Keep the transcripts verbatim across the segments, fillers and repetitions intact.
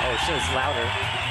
Oh shit, it's louder.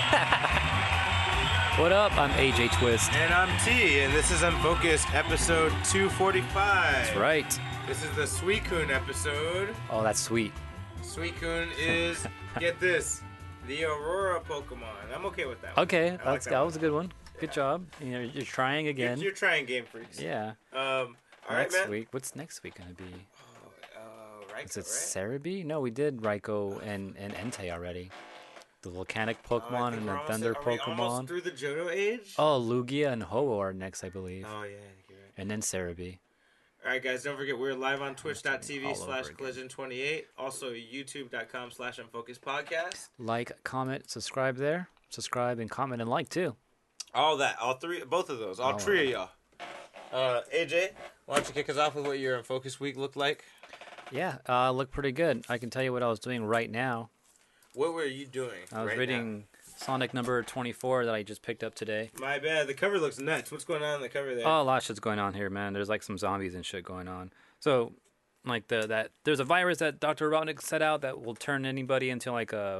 What up? I'm A J Twist. And I'm T, and this is Unfocused, episode two forty-five. That's right. This is the Suicune episode. Oh, that's sweet. Suicune is, get this, the Aurora Pokemon. I'm okay with that one. Okay, I like that's, that that one. was a good one. Good Yeah. job. You know, you're trying again. You're, you're trying Game Freaks. Yeah. Um, all right, Next man. week, what's next week gonna be? Oh, uh, Raikou, Is it right? Cerebi? No, we did Raikou and and Entei already. The volcanic Oh, I Pokemon think and we're the almost- thunder are we almost Pokemon. through the Johto age? Oh, Lugia and Ho-Oh are next, I believe. Oh, yeah, I think you're right. And then Cerebi. All right, guys, don't forget we're live on twitch.tv All slash over again. collision twenty-eight. Also, youtube.com slash unfocused podcast. Like, comment, subscribe there. Subscribe and comment and like too. All that, all three, both of those, all All three of y'all. Uh, A J, why don't you kick us off with what your Unfocused week looked like? Yeah, uh, look pretty good. I can tell you what I was doing right now. What were you doing? I was right reading Sonic number twenty-four that I just picked up today. now? My bad. The cover looks nuts. What's going on in the cover there? Oh, a lot of shit's going on here, man. There's like some zombies and shit going on. So, like the that there's a virus that Doctor Robotnik set out that will turn anybody into like a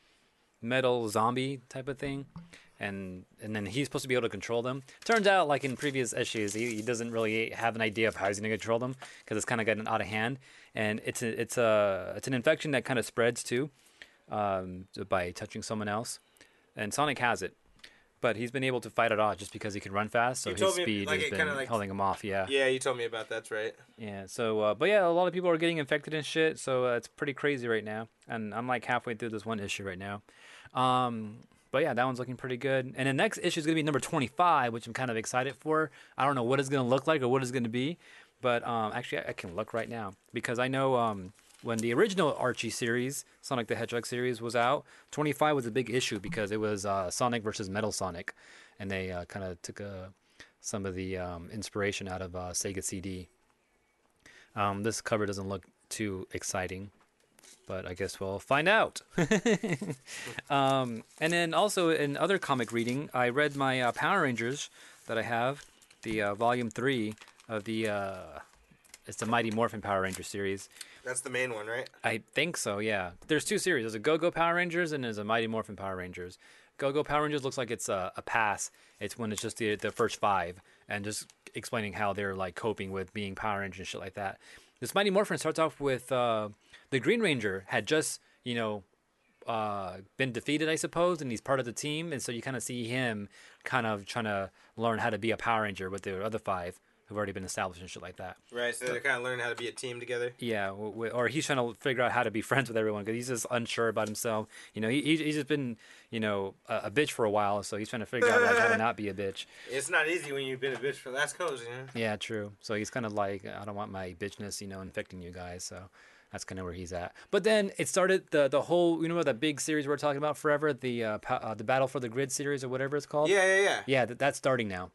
metal zombie type of thing, and and then he's supposed to be able to control them. Turns out, like in previous issues, he, he doesn't really have an idea of how he's going to control them because it's kind of gotten out of hand, and it's a, it's a it's an infection that kind of spreads too, um, by touching someone else, and Sonic has it. But he's been able to fight it off just because he can run fast, so You his told me, speed like, has it been kinda, like- holding him off. Yeah, Yeah, you told me about that's right. yeah. So, uh, but yeah, a lot of people are getting infected and shit. So uh, it's pretty crazy right now, and I'm like halfway through this one issue right now. Um, but yeah, that one's looking pretty good. And the next issue is gonna be number twenty-five, which I'm kind of excited for. I don't know what it's gonna look like or what it's gonna be, but um, actually I, I can look right now because I know um, when the original Archie series, Sonic the Hedgehog series, was out, twenty-five was a big issue because it was uh, Sonic versus Metal Sonic, and they uh, kind of took uh, some of the um, inspiration out of uh, Sega C D. Um, this cover doesn't look too exciting, but I guess we'll find out. um, and then also in other comic reading, I read my uh, Power Rangers that I have, the uh, volume three of the uh, it's the Mighty Morphin Power Ranger series. That's the main one, right? I think so, yeah. There's two series. There's a Go-Go Power Rangers and there's a Mighty Morphin Power Rangers. Go-Go Power Rangers looks like it's a, a pass. It's when it's just the the first five and just explaining how they're like coping with being Power Rangers and shit like that. This Mighty Morphin starts off with uh, the Green Ranger had just, you know, uh, been defeated, I suppose, and he's part of the team. And so you kind of see him kind of trying to learn how to be a Power Ranger with the other five who've already been established and shit like that. Right, so they're kind of learning how to be a team together. Yeah, w- w- or he's trying to figure out how to be friends with everyone because he's just unsure about himself. You know, he, he he's just been, you know, a, a bitch for a while, so he's trying to figure out like how to not be a bitch. It's not easy when you've been a bitch for the last codes, you know? Yeah, true. So he's kind of like, I don't want my bitchness, you know, infecting you guys. So that's kind of where he's at. But then it started the the whole, you know, that big series we're talking about forever, the uh, pa- uh, the Battle for the Grid series or whatever it's called. Yeah, yeah, yeah. Yeah, that, that's starting now.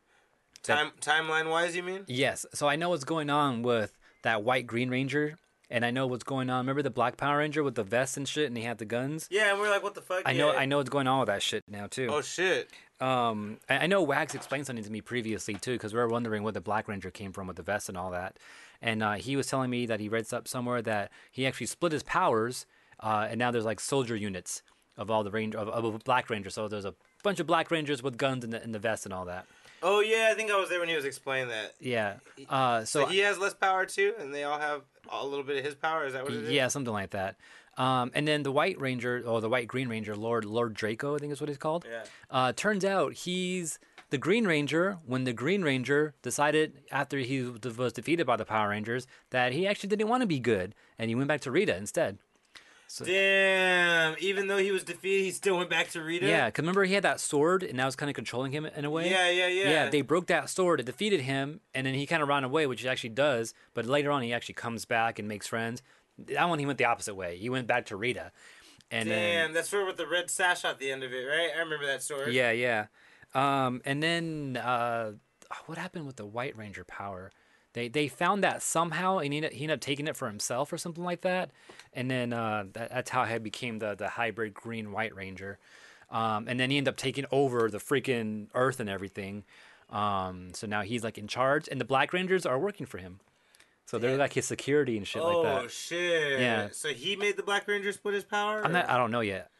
Time Timeline wise, you mean? Yes. So I know what's going on with that white Green Ranger, and I know what's going on. Remember the Black Power Ranger with the vest and shit, and he had the guns. Yeah, and we're like, what the fuck? I know. Yeah. I know what's going on with that shit now too. Oh, shit. Um, I I know Wax explained something to me previously too, because we were wondering where the Black Ranger came from with the vest and all that. And uh, he was telling me that he read up somewhere that he actually split his powers, uh, and now there's like soldier units of all the ranger of, of a Black Ranger. So there's a bunch of Black Rangers with guns in the in the vest and all that. Oh, yeah, I think I was there when he was explaining that. Yeah. Uh, so So he has less power, too, and they all have a little bit of his power? Is that what it is? yeah, something like that. Um, and then the White Ranger, or the White Green Ranger, Lord Lord Draco, I think is what he's called. Yeah. Uh, turns out he's the Green Ranger when the Green Ranger decided after he was defeated by the Power Rangers that he actually didn't want to be good, and he went back to Rita instead. So, Damn. Even though he was defeated, he still went back to Rita? yeah, because remember he had that sword, and that was kind of controlling him in a way. Yeah, yeah, yeah. Yeah, they broke that sword, it defeated him, and then he kind of ran away, which he actually does. But later on, he actually comes back and makes friends. That one, he went the opposite way. He went back to Rita. And Damn, then, that's where with the red sash at the end of it, right? I remember that sword. yeah, yeah. Um, and then uh, what happened with the White Ranger power? They they found that somehow, and he ended, he ended up taking it for himself or something like that. And then uh, that, that's how he became the the hybrid Green White Ranger. Um, and then he ended up taking over the freaking Earth and everything. Um, so now he's like in charge, and the Black Rangers are working for him. So they're like his security and shit oh, like that. shit. Yeah. So he made the Black Ranger split his power? I'm or- not, I don't know yet.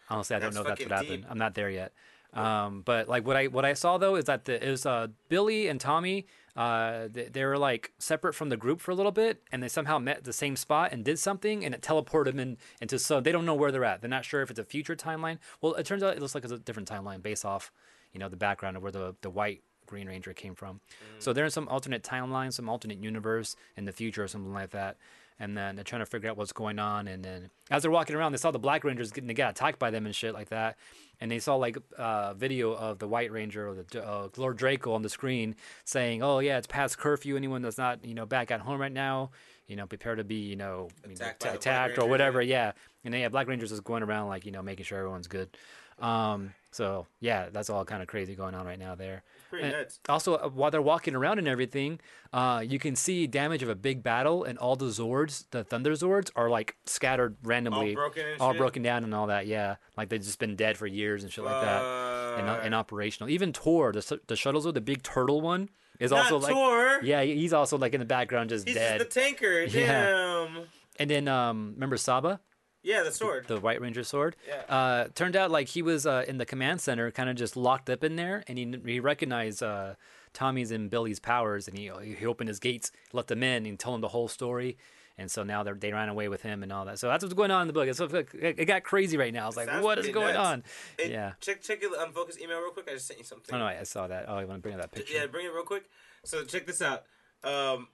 Honestly, I don't That's know if that's what fucking happened. deep. I'm not there yet. Um, but like what I what I saw though is that the, it was uh, Billy and Tommy. Uh, they, they were like separate from the group for a little bit, and they somehow met at the same spot and did something, and it teleported them in, into so they don't know where they're at. They're not sure if it's a future timeline. Well, it turns out it looks like it's a different timeline based off, you know, the background of where the the white Green Ranger came from. Mm. So they're in some alternate timeline, some alternate universe in the future or something like that. And then they're trying to figure out what's going on. And then as they're walking around, they saw the Black Rangers getting they got attacked by them and shit like that. And they saw like a uh, video of the White Ranger or the uh, Lord Draco on the screen saying, "Oh yeah, it's past curfew. Anyone that's not you know back at home right now, you know, prepare to be you know Attacked, you know, by t- attacked Ranger, or whatever." Yeah. Yeah. And then yeah, Black Rangers is going around like you know making sure everyone's good. Um, so yeah, that's all kind of crazy going on right now there. Pretty And nuts. also, uh, while they're walking around and everything, uh, you can see damage of a big battle, and all the Zords, the Thunder Zords, are like scattered randomly, All broken and all shit? broken down and all that. Yeah, like they've just been dead for years and shit like that, and, uh, Fuck. and operational. Even Tor, the s- the shuttle Zord, the big turtle one, is Not also like Tor. yeah, he- he's also like in the background just He's dead. just the tanker. Yeah. Damn. And then um, remember Saba? Yeah, the sword. The White Ranger sword. Yeah. Uh, turned out like he was uh, in the command center, kind of just locked up in there, and he he recognized uh, Tommy's and Billy's powers, and he he opened his gates, let them in, and told them the whole story. And so now they they ran away with him and all that. So that's what's going on in the book. It's, it, it got crazy right now. I was like, Sounds what is pretty going nuts. on? Hey, Yeah. Check check your unfocused email real quick. I just sent you something. Oh no, I saw that. Oh, I want to bring up that picture. Yeah, bring it real quick. So check this out. Um,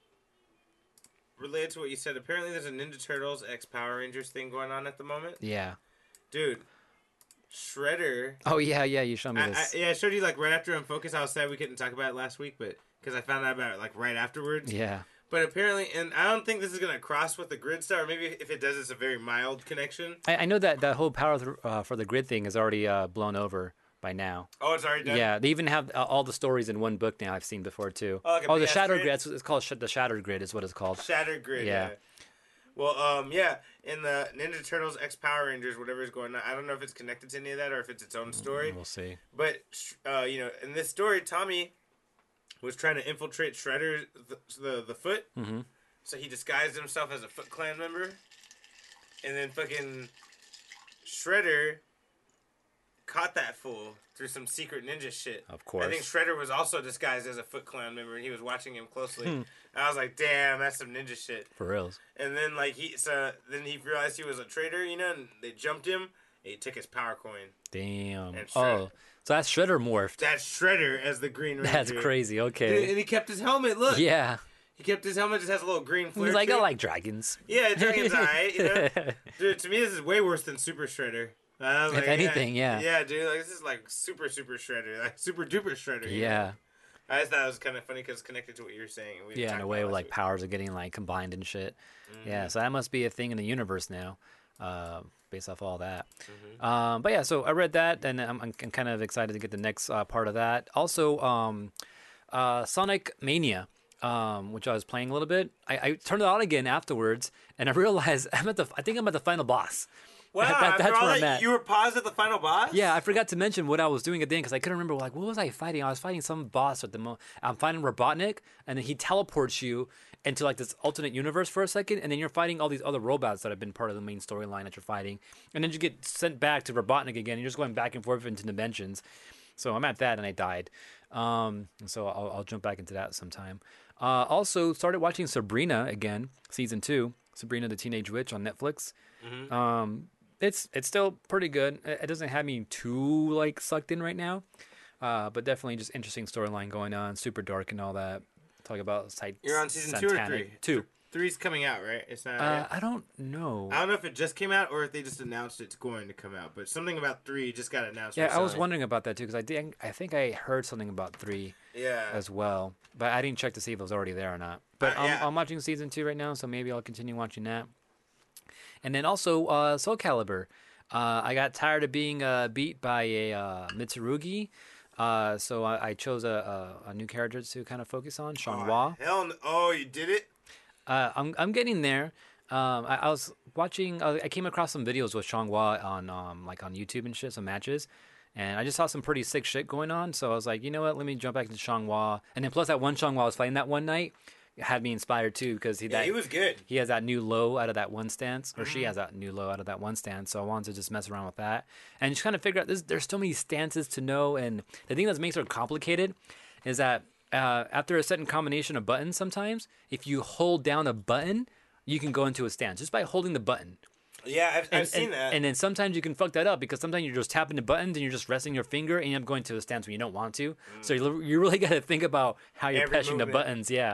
related to what you said, apparently there's a Ninja Turtles X Power Rangers thing going on at the moment. Yeah. Dude, Shredder. Oh yeah, yeah. You showed me I, I, this. yeah, I showed you like right after Unfocused. I was sad we couldn't talk about it last week, but because I found out about it like right afterwards. Yeah. But apparently, and I don't think this is gonna cross with the Grid Star. Or maybe if it does, it's a very mild connection. I, I know that that whole power th- uh, for the grid thing is already uh, blown over by now. Oh, it's already done. Yeah, they even have uh, all the stories in one book now. I've seen before too. Oh, like a the big ass Shattered grid? Grid. It's, it's called sh- the Shattered Grid. Is what it's called. Shattered Grid. Yeah. Yeah. Well, um, yeah, in the Ninja Turtles X Power Rangers, whatever is going on, I don't know if it's connected to any of that or if it's its own story. We'll see. But uh, you know, in this story, Tommy was trying to infiltrate Shredder, the the, the Foot. Mm-hmm. So he disguised himself as a Foot Clan member, and then fucking Shredder caught that fool through some secret ninja shit. Of course. I think Shredder was also disguised as a Foot Clan member, and he was watching him closely. Hmm. And I was like, "Damn, that's some ninja shit." For reals. And then like he, so then he realized he was a traitor, you know, and they jumped him. And he took his power coin. Damn. And Shredder. Oh, so that's Shredder morphed. That's Shredder as the Green Ranger. That's crazy. Dude, Okay. and he kept his helmet. Look. Yeah. He kept his helmet. Just has a little green flare. He's like, to I it. like dragons. Yeah, Dragon's Eye. You know, dude. To me, this is way worse than Super Shredder. I was If like, anything, yeah. Yeah, dude. Like this is like super, super Shredder, like super duper Shredder. you know? Yeah. I just thought it was kind of funny because it's connected to what you were saying. We Yeah, in talked a way about where last like week. powers are getting like combined and shit. Yeah, so that must be a thing in the universe now, uh, based off all that. Um, but yeah, so I read that, and I'm, I'm kind of excited to get the next uh, part of that. Also, um, uh, Sonic Mania, um, which I was playing a little bit. I, I turned it on again afterwards, and I realized I'm at the. I think I'm at the final boss. Wow, That- after that's all where I'm that, at. you were paused at the final boss. Yeah, I forgot to mention what I was doing at the end because I couldn't remember. Like, what was I fighting? I was fighting some boss at the moment. I'm fighting Robotnik, and then he teleports you into like this alternate universe for a second, and then you're fighting all these other robots that have been part of the main storyline that you're fighting, and then you get sent back to Robotnik again. And you're just going back and forth into dimensions. So I'm at that, and I died. Um, and so I'll, I'll jump back into that sometime. Uh, also, started watching Sabrina again, season two. Sabrina the Teenage Witch on Netflix. Um, it's it's still pretty good. It it doesn't have me too like sucked in right now, uh, but definitely just interesting storyline going on. Super dark and all that. Talk about site. You're on season two or three? Two. Three's coming out, right? It's not. Uh, yet? I don't know. I don't know if it just came out or if they just announced it's going to come out, but something about three just got announced. Yeah, I was recently. wondering about that too because I think I think I heard something about three Yeah. as well, but I didn't check to see if it was already there or not. But Uh, I'm, yeah. I'm watching season two right now, so maybe I'll continue watching that. And then also uh, Soul Calibur. Uh, I got tired of being uh, beat by a uh, Mitsurugi, uh, so I, I chose a, a, a new character to kind of focus on, Sean Hua. Oh, hell no. Oh, you did it? Uh, I'm I'm getting there. Um, I, I was watching. Uh, I came across some videos with Sean Hua on um, like on YouTube and shit, some matches, and I just saw some pretty sick shit going on. So I was like, you know what? Let me jump back into Sean Hua. And then plus that one Sean Hua I was playing that one night. had me inspired too because he Yeah, that, he was good. he has that new low out of that one stance, or Mm-hmm. she has that new low out of that one stance. So I wanted to just mess around with that and just kind of figure out this. There's so many stances to know, and the thing that makes it complicated is that uh, after a certain combination of buttons, sometimes if you hold down a button, you can go into a stance just by holding the button. Yeah, I've, And, I've seen and, that. and then sometimes you can fuck that up because sometimes you're just tapping the buttons and you're just resting your finger and you end up going to a stance when you don't want to. So you, you really got to think about how you're Every pressing the movement. buttons. Yeah.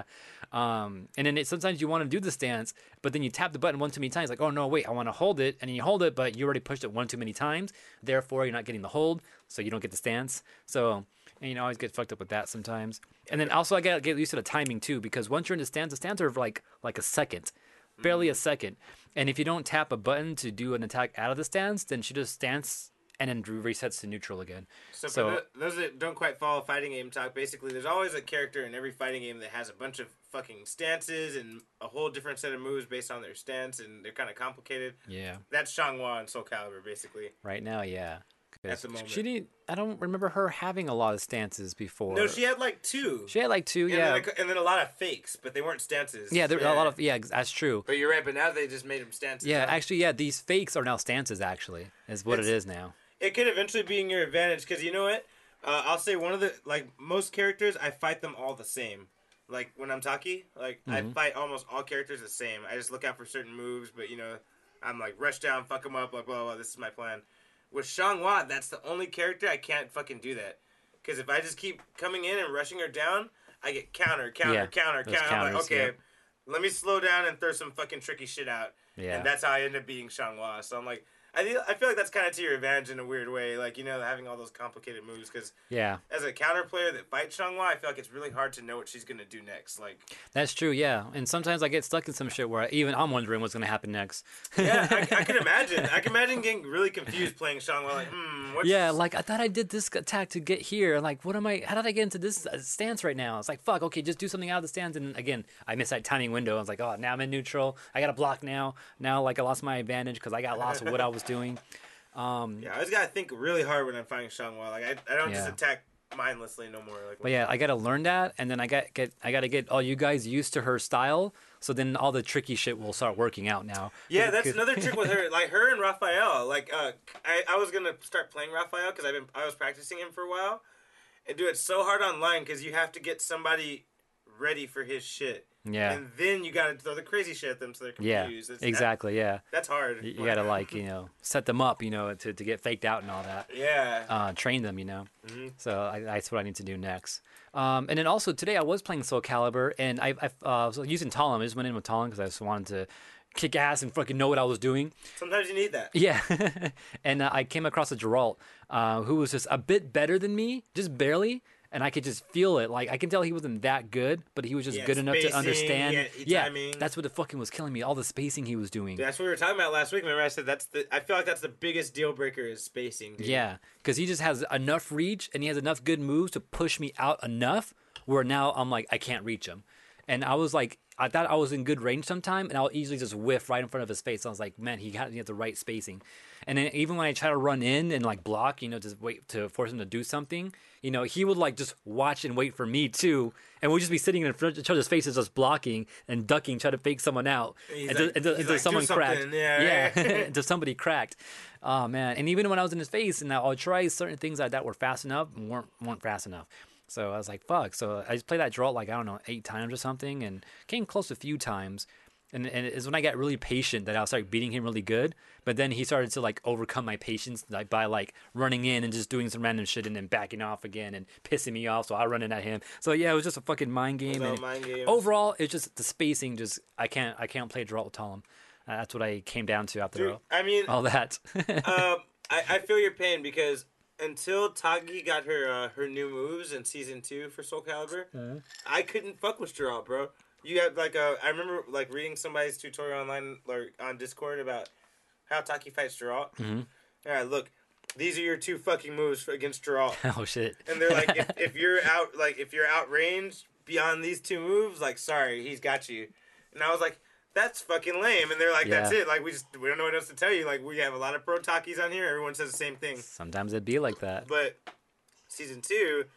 Um, and then it, sometimes you want to do the stance, but then you tap the button one too many times. Like, oh no, wait, I want to hold it. And then you hold it, but you already pushed it one too many times. Therefore, you're not getting the hold. So you don't get the stance. So, and you know, I always get fucked up with that sometimes. And then also I got to get used to the timing too, because once you're in the stance, the stance are like, like a second. Barely a second. And if you don't tap a button to do an attack out of the stance, then she just stance and then resets to neutral again. So, So- for the, those that don't quite follow fighting game talk, basically, there's always a character in every fighting game that has a bunch of fucking stances and a whole different set of moves based on their stance, and they're kind of complicated. Yeah. That's Xianghua and Soul Calibur, basically. Right now, yeah. 'Cause At the moment. She didn't, I don't remember her having a lot of stances before. No, she had like two. She had like two, and yeah. Then a, and then a lot of fakes, but they weren't stances. Yeah, there were a lot of, yeah, that's true. But you're right, but now they just made them stances. Yeah, huh? actually, yeah, these fakes are now stances, actually, is what It's- it is now. It could eventually be in your advantage, because you know what? Uh, I'll say one of the, like, most characters, I fight them all the same. Like, when I'm Taki, like, I Mm-hmm. fight almost all characters the same. I just look out for certain moves, but, you know, I'm like, rush down, fuck them up, like, blah, blah, blah, this is my plan. With Xianghua, that's the only character I can't fucking do that. Because if I just keep coming in and rushing her down, I get counter, counter, Yeah, counter, those counter. I'm like, counters, okay, yeah. let me slow down and throw some fucking tricky shit out. Yeah. And that's how I end up being Xianghua. So I'm like, I feel, I feel like that's kind of to your advantage in a weird way. Like, you know, having all those complicated moves. Because Yeah, as a counter player that fights Xianghua, I feel like it's really hard to know what she's going to do next. Like, that's true, yeah. And sometimes I get stuck in some shit where I, even I'm wondering what's going to happen next. yeah, I, I can imagine. I can imagine getting really confused playing Xianghua. Like, hmm, what's Yeah, like I thought I did this attack to get here. Like, what am I? How did I get into this uh, stance right now? It's like, fuck. Okay, just do something out of the stance. And again, I missed that timing window. I was like, oh, now I'm in neutral. I got to block now. Now, like, I lost my advantage because I got lost with what I was doing. Um, Yeah, I just got to think really hard when I'm fighting Xianghua. Like, I, I don't just Yeah. attack mindlessly no more. Like, but yeah, I got to learn that, and then I got get I got to get all you guys used to her style. So then all the tricky shit will start working out now. Yeah, that's 'Cause- another trick with her. Like her and Raphael. Like uh, I, I was gonna start playing Raphael because I've been I was practicing him for a while, and do it so hard online because you have to get somebody ready for his shit. Yeah. And then you gotta throw the crazy shit at them so they're Yeah, confused. It's- exactly. Yeah, That, that's hard. you, you got to like you know set them up, you know, to to get faked out and all that. Yeah. Uh, train them, you know. Mhm. So I, that's what I need to do next. Um, and then also today I was playing Soul Calibur, and I, I uh, was using Talon. I just went in with Talon because I just wanted to kick ass and fucking know what I was doing. Sometimes you need that. Yeah, and uh, I came across a Geralt uh, who was just a bit better than me, just barely. And I could just feel it. Like, I can tell he wasn't that good, but he was just Yeah, good enough to spacing, understand. yeah, Yeah, timing. that's what the fucking was killing me. All the spacing he was doing. That's what we were talking about last week. Remember, I said that's the. I feel like that's the biggest deal breaker is spacing. Dude. Yeah, because he just has enough reach and he has enough good moves to push me out enough where now I'm like, I can't reach him. And I was like, I thought I was in good range sometime, and I'll easily just whiff right in front of his face. I was like, man, he got he had the right spacing. And then even when I try to run in and like block, you know, just wait to force him to do something, you know, he would like just watch and wait for me too, and we'd just be sitting in front of each other's faces, just blocking and ducking, trying to fake someone out. He's until, like- until, he's until like, "Do someone cracked. something." Yeah, yeah, right. until somebody cracked. Oh man! And even when I was in his face, and I would try certain things that, that were fast enough and weren't weren't fast enough. So I was like, fuck. So I just played that draw like, I don't know, eight times or something, and came close a few times. And, and it's when I got really patient that I started beating him really good. But then he started to like overcome my patience like, by like running in and just doing some random shit and then backing off again and pissing me off. So I running at him. So yeah, it was just a fucking mind game. all and mind games. Overall, it's just the spacing. Just I can't I can't play draw with Talon. Uh, that's what I came down to after Dude, all, I mean, all that. um, I, I feel your pain because until Tagi got her uh, her new moves in season two for Soul Calibur, Mm-hmm. I couldn't fuck with Geralt, bro. You had like a I remember like reading somebody's tutorial online or on Discord about how Taki fights Geralt. Mm-hmm. All right, look, these are your two fucking moves for, against Geralt, Oh shit. and they're like, if, if you're out like if you're outranged beyond these two moves, like sorry, he's got you. And I was like, that's fucking lame. And they're like, that's Yeah. it. Like we just we don't know what else to tell you. Like we have a lot of pro Takis on here. Everyone says the same thing. Sometimes it'd be like that. But season two,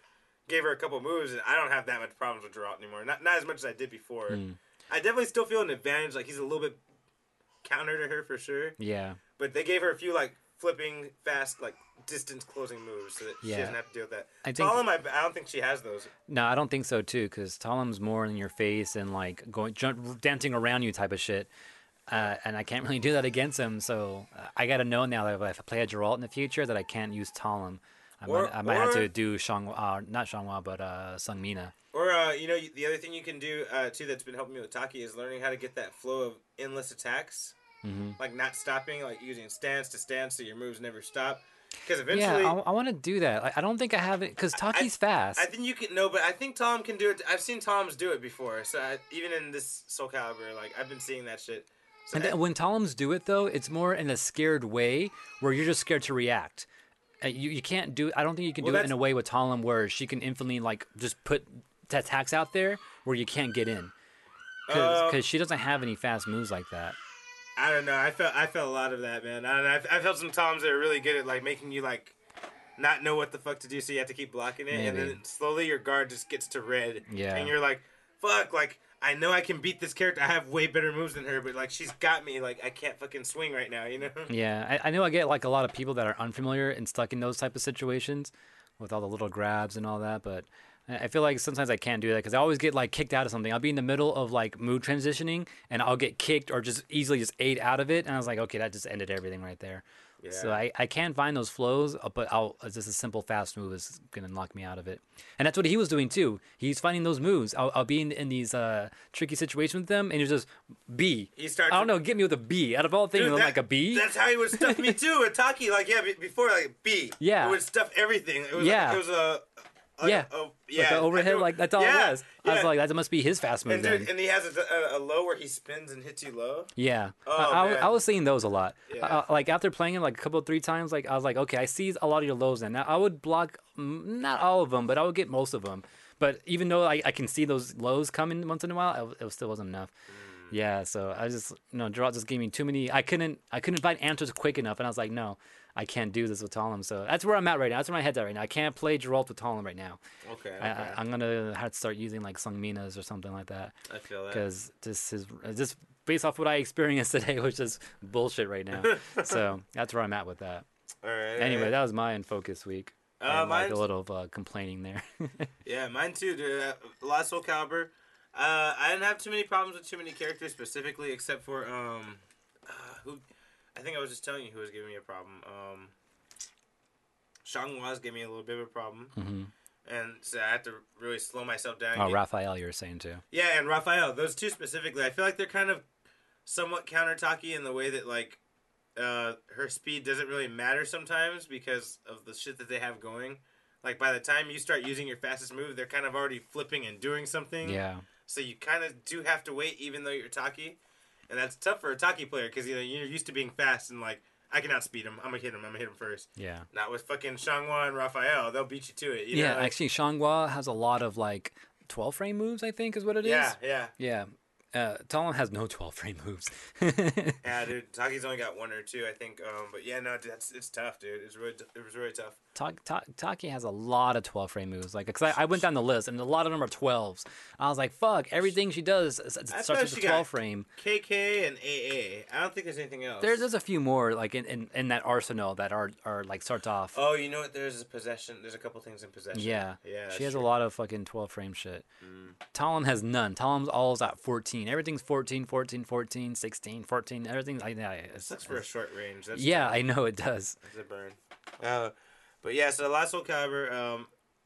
gave her a couple moves, and I don't have that much problems with Geralt anymore. Not not as much as I did before. Mm. I definitely still feel an advantage. Like he's a little bit counter to her for sure. Yeah. But they gave her a few like flipping fast like distance closing moves, so that Yeah. she doesn't have to deal with that. I think- Talon, I, I don't think she has those. No, I don't think so too, because Talem's more in your face and like going jump, dancing around you type of shit. Uh, and I can't really do that against him, so uh, I gotta know now that if I play a Geralt in the future, that I can't use Talem. I Or- might, I might have or- to do Shang, uh, not Shanghua, but uh, Sung Mina. Or uh, you know, the other thing you can do uh, too that's been helping me with Taki is learning how to get that flow of endless attacks, hmm like not stopping, like using stance to stance so your moves never stop. Because Yeah, eventually, I, I want to do that. Like, I don't think I have it because Taki's fast. I think you can no, but I think Tom can do it. I've seen Tom's do it before, so I, even in this Soul Calibur, like I've been seeing that shit. So And I- then when Talems do it though, it's more in a scared way where you're just scared to react. Uh, you you can't do. I don't think you can Well, do it in that's- a way with Talem where she can infinitely like just put t- attacks out there where you can't get in because Uh, she doesn't have any fast moves like that. I don't know. I felt I felt a lot of that, man. And I I felt some Toms that are really good at like making you like not know what the fuck to do, so you have to keep blocking it, and Maybe. then slowly your guard just gets to red. Yeah. And you're like, fuck, like I know I can beat this character. I have way better moves than her, but like she's got me. Like I can't fucking swing right now, you know? Yeah, I, I know I get like a lot of people that are unfamiliar and stuck in those type of situations with all the little grabs and all that, but I I feel like sometimes I can't do that because I always get like kicked out of something. I'll be in the middle of like mood transitioning and I'll get kicked or just easily just ate out of it, and I was like, okay, that just ended everything right there. So Yeah. I, I can find those flows, uh, but I'll uh, just a simple fast move is gonna knock me out of it, and that's what he was doing too. He's finding those moves. I'll, I'll be in, in these uh, tricky situations with them, and he's just B. He starts. I don't know, get me with a B. Out of all things, Dude, I'm that- like a B. That's how he would stuff me too. At Taki, like yeah, be- before like B. Yeah. It would stuff everything. It was Yeah. Like, it was a. a Yeah. A, Like yeah. the overhead, I like that's all yeah, it was. I was yeah. like, that must be his fast move And, then. dude, and he has a, a, a low where he spins and hits you low. Yeah, Oh, I, I, man. I was seeing those a lot. Yeah. Uh, like after playing him like a couple three times, like I was like, okay, I see a lot of your lows now. Now I would block mm, not all of them, but I would get most of them. But even though I, I can see those lows coming once in a while, it, it still wasn't enough. Mm. Yeah, so I just you know, Geralt just gave me too many. I couldn't I couldn't find answers quick enough, and I was like, no, I can't do this with Talem. So that's where I'm at right now. That's where my head's at right now. I can't play Geralt with Talem right now. Okay. Okay. I, I, I'm gonna have to start using like Sung Minas or something like that. I feel that. Because this is just based off what I experienced today, which is bullshit right now. So that's where I'm at with that. All right. Anyway, all right. that was my in focus week. Uh, and like a mine's- little uh, complaining there. Yeah, mine too, dude. Uh, Last Soul Calibur. Uh, I didn't have too many problems with too many characters specifically, except for um, uh, who. I think I was just telling you who was giving me a problem. Um, Shanghua's gave me a little bit of a problem, hmm and so I had to really slow myself down. and Oh, get- Raphael, you were saying too. Yeah, and Raphael. Those two specifically, I feel like they're kind of somewhat counter Taki in the way that like uh, her speed doesn't really matter sometimes because of the shit that they have going. Like by the time you start using your fastest move, they're kind of already flipping and doing something. Yeah. So you kind of do have to wait, even though you're Taki, and that's tough for a Taki player because you know you're used to being fast and like I can outspeed him. I'm gonna hit him. I'm gonna hit him first. Yeah. Not with fucking Shanghua and Raphael. They'll beat you to it. You Yeah, know? like- actually, Shanghua has a lot of like twelve frame moves, I think is what it is. Yeah, yeah. Yeah. Uh, Talon has no twelve frame moves. Yeah, dude. Taki's only got one or two, I think. Um, but yeah, no, dude, that's it's tough, dude. It's really, it was really tough. Ta- Ta- Taki has a lot of twelve frame moves. Like, cause I, I went down the list and a lot of them are twelves. I was like, fuck, everything she does s- s- I starts thought with she a got- twelve frame. K K and A A. I don't think there's anything else. There, there's a few more like in, in, in that arsenal that are, are like starts off. Oh, you know what? There's a possession. There's a couple things in possession. Yeah, yeah. that's she has true. a lot of fucking twelve frame shit. Mm. Talon has none. Talon's always at fourteen. Everything's fourteen, fourteen, fourteen, sixteen, fourteen. Everything's like yeah, it's, Sucks for a short range. That's yeah, tough. I know it does. That's a burn. Uh, but yeah, so the last Soul Calibur, um,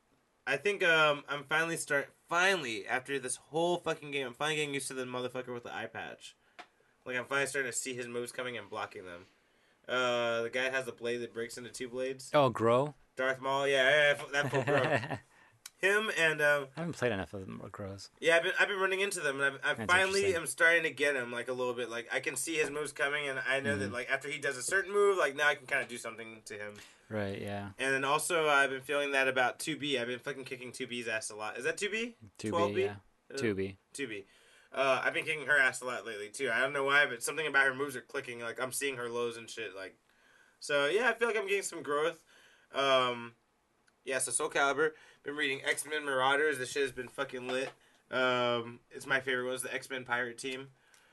I think um, I'm finally start finally after this whole fucking game, I'm finally getting used to the motherfucker with the eye patch. Like I'm finally starting to see his moves coming and blocking them. Uh, the guy has a blade that breaks into two blades. Oh, Grow. Darth Maul, yeah, yeah, that full bro. I Him and um, haven't played enough of them Grows. yeah, I've been I've been running into them, and I've, I That's finally interesting. am starting to get him like a little bit. Like I can see his moves coming, and I know Mm-hmm. that like after he does a certain move, like now I can kind of do something to him. Right, yeah. And then also I've been feeling that about two B. I've been fucking kicking two B's ass a lot. Is that two B? two twelve B, B? yeah. two B. two B. Uh, I've been kicking her ass a lot lately too. I don't know why, but something about her moves are clicking. Like I'm seeing her lows and shit. Like, so yeah, I feel like I'm getting some growth. Um, yeah, so Soul Calibur. Been reading X Men Marauders. This shit has been fucking lit. Um, it's my favorite. Was the X Men Pirate Team.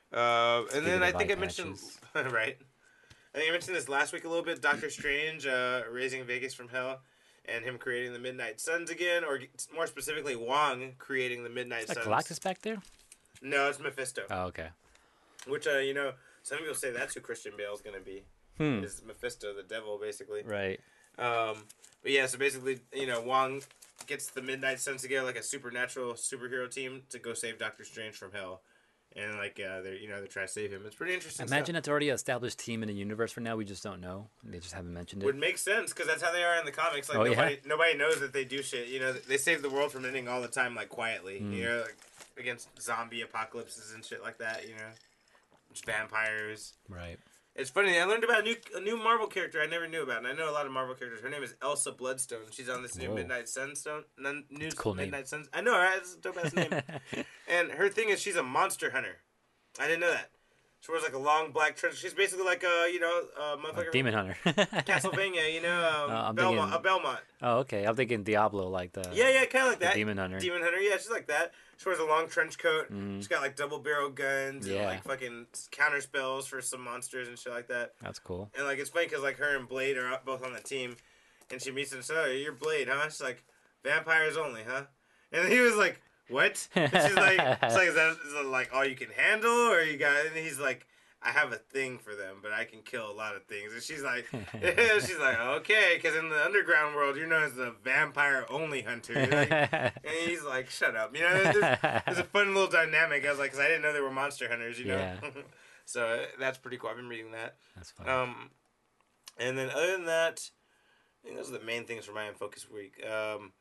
Uh, and then I think I mentioned right. I think I mentioned this last week a little bit. Doctor Strange, uh, raising Vegas from hell, and him creating the Midnight Suns again, or more specifically, Wong creating the Midnight Is that Suns. Galactus back there? No, it's Mephisto. Oh, okay. Which uh, you know, some people say that's who Christian Bale's gonna be. Hmm. Is Mephisto, the devil, basically. Right. Um, but yeah, so basically, you know, Wong gets the Midnight Suns together like a supernatural superhero team to go save Doctor Strange from hell. And like uh, they're you know they're trying to save him. It's pretty interesting. Imagine stuff. it's already an established team in the universe for now. We just don't know. They just haven't mentioned it. Would make sense because that's how they are in the comics. Like oh, nobody yeah? nobody knows that they do shit. You know they save the world from ending all the time like quietly. Mm. You know like against zombie apocalypses and shit like that. You know, just vampires. Right. It's funny. I learned about a new a new Marvel character I never knew about, and I know a lot of Marvel characters. Her name is Elsa Bloodstone. She's on this new Whoa. Midnight Sunstone. Nun, new cool Midnight name. Suns. I know, right? It's a dope ass name. And her thing is she's a monster hunter. I didn't know that. She wears like a long black trench. She's basically like a you know a motherfucker. A demon hunter. Castlevania, you know, um, uh, I'm Belmont, thinking, a Belmont. Oh, okay. I'm thinking Diablo, like the. Yeah, yeah, kind of like that. Demon hunter. Demon hunter. Yeah, she's like that. She wears a long trench coat. Mm. She's got like double barrel guns Yeah. and like fucking counter spells for some monsters and shit like that. That's cool. And like it's funny because like her and Blade are up both on the team, and she meets him. So oh, you're Blade, huh? She's like, vampires only, huh? And he was like, what? And she's like, it's like is that, is that like all you can handle, or you got? And he's like, I have a thing for them, but I can kill a lot of things. And she's like, she's like, okay, because in the underground world, you're known as the vampire only hunter. Like, and he's like, shut up. You know, there's, there's a fun little dynamic. I was like, because I didn't know they were monster hunters. You know, Yeah. so uh, that's pretty cool. I've been reading that. That's fun. Um, and then other than that, I think those are the main things for my Focus week. Um,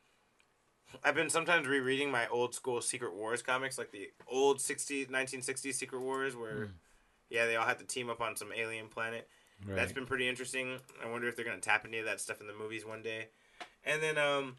I've been sometimes rereading my old school Secret Wars comics, like the old sixties, nineteen sixties Secret Wars, where, mm. yeah, they all had to team up on some alien planet. Right. That's been pretty interesting. I wonder if they're going to tap into that stuff in the movies one day. And then, um,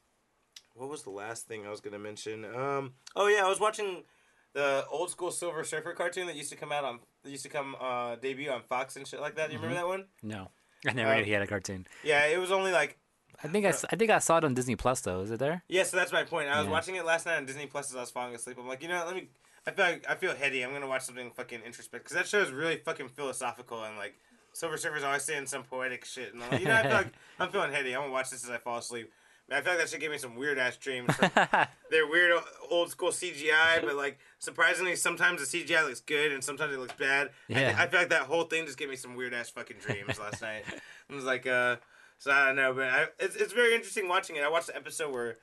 what was the last thing I was going to mention? Um, oh, yeah, I was watching the old school Silver Surfer cartoon that used to come out on, that used to come, uh, debut on Fox and shit like that. Do you mm-hmm. remember that one? No. I never um, knew he had a cartoon. Yeah, it was only like, I think I, I think I saw it on Disney Plus though. Is it there? Yeah, so that's my point. I was yeah. watching it last night on Disney Plus as I was falling asleep. I'm like, you know, let me. I feel like, I feel heady. I'm gonna watch something fucking introspective because that show is really fucking philosophical and like Silver Surfer's always saying some poetic shit. And I'm like, you know, I feel like I'm feeling heady. I'm gonna watch this as I fall asleep. Man, I feel like that should give me some weird ass dreams. From their weird old school C G I, but like surprisingly, sometimes the C G I looks good and sometimes it looks bad. Yeah. I, I feel like that whole thing just gave me some weird ass fucking dreams last night. It was like, uh. So I don't know, but I, it's it's very interesting watching it. I watched the episode where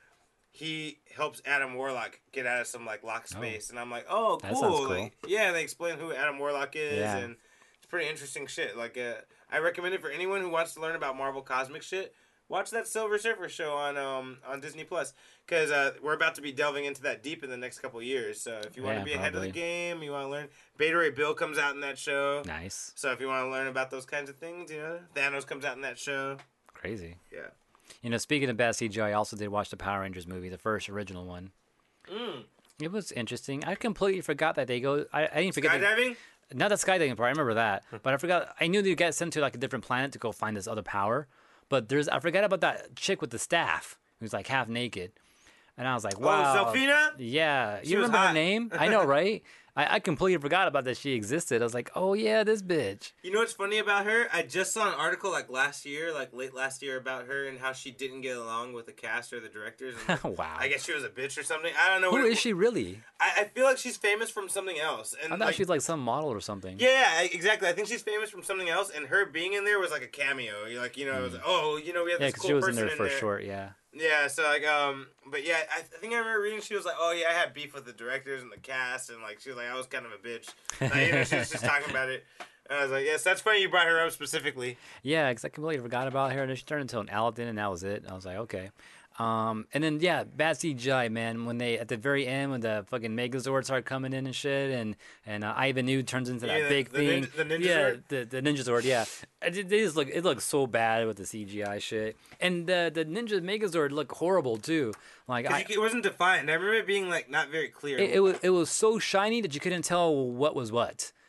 he helps Adam Warlock get out of some like locked space, oh. and I'm like, oh, cool. That sounds cool. Like, yeah, they explain who Adam Warlock is, yeah. and it's pretty interesting shit. Like, uh, I recommend it for anyone who wants to learn about Marvel cosmic shit. Watch that Silver Surfer show on um on Disney Plus, because uh, we're about to be delving into that deep in the next couple of years. So if you want yeah, to be probably. ahead of the game, you want to learn. Beta Ray Bill comes out in that show. Nice. So if you want to learn about those kinds of things, you know, Thanos comes out in that show. Crazy. Yeah. You know, speaking of bad C G I, I also did watch the Power Rangers movie, the first original one. Mm. It was interesting. I completely forgot that they go. I, I didn't forget. Skydiving? The, not the skydiving part. I remember that, but I forgot. I knew they get sent to like a different planet to go find this other power. But there's, I forgot about that chick with the staff who's like half naked, and I was like, wow. Oh, Zelfina? Yeah, She you was remember hot. her name? I know, right? I, I completely forgot about that she existed. I was like, oh yeah, this bitch. You know what's funny about her? I just saw an article like last year, like late last year, about her and how she didn't get along with the cast or the directors. And, like, wow. I guess she was a bitch or something. I don't know. Who what is she really? I, I feel like she's famous from something else. And I thought like, she was like some model or something. Yeah, exactly. I think she's famous from something else, and her being in there was like a cameo. You're like, you know, it was like, oh, you know, we have Yeah, this because cool she was in person there for there. short, yeah. Yeah, so like, um, but yeah, I, I think I remember reading. She was like, "Oh yeah, I had beef with the directors and the cast, and like she was like, I was kind of a bitch." Like, you know, she was just talking about it. And I was like, "Yes, that's funny you brought her up specifically." Yeah, because I completely forgot about her, and then she turned into an Aladdin, and that was it. I was like, okay. Um, and then yeah, bad C G I, man. When they at the very end, when the fucking Megazords start coming in and shit, and and uh, Ivan New turns into that Yeah, the- big the thing. ninja- the ninja yeah, sword? the the Ninja Sword. Yeah, it, it just look it looks so bad with the C G I shit, and the the Ninja Megazord looked horrible too. Like 'Cause I, you- it wasn't defined. I remember it being like not very clear. it, it was it was so shiny that you couldn't tell what was what.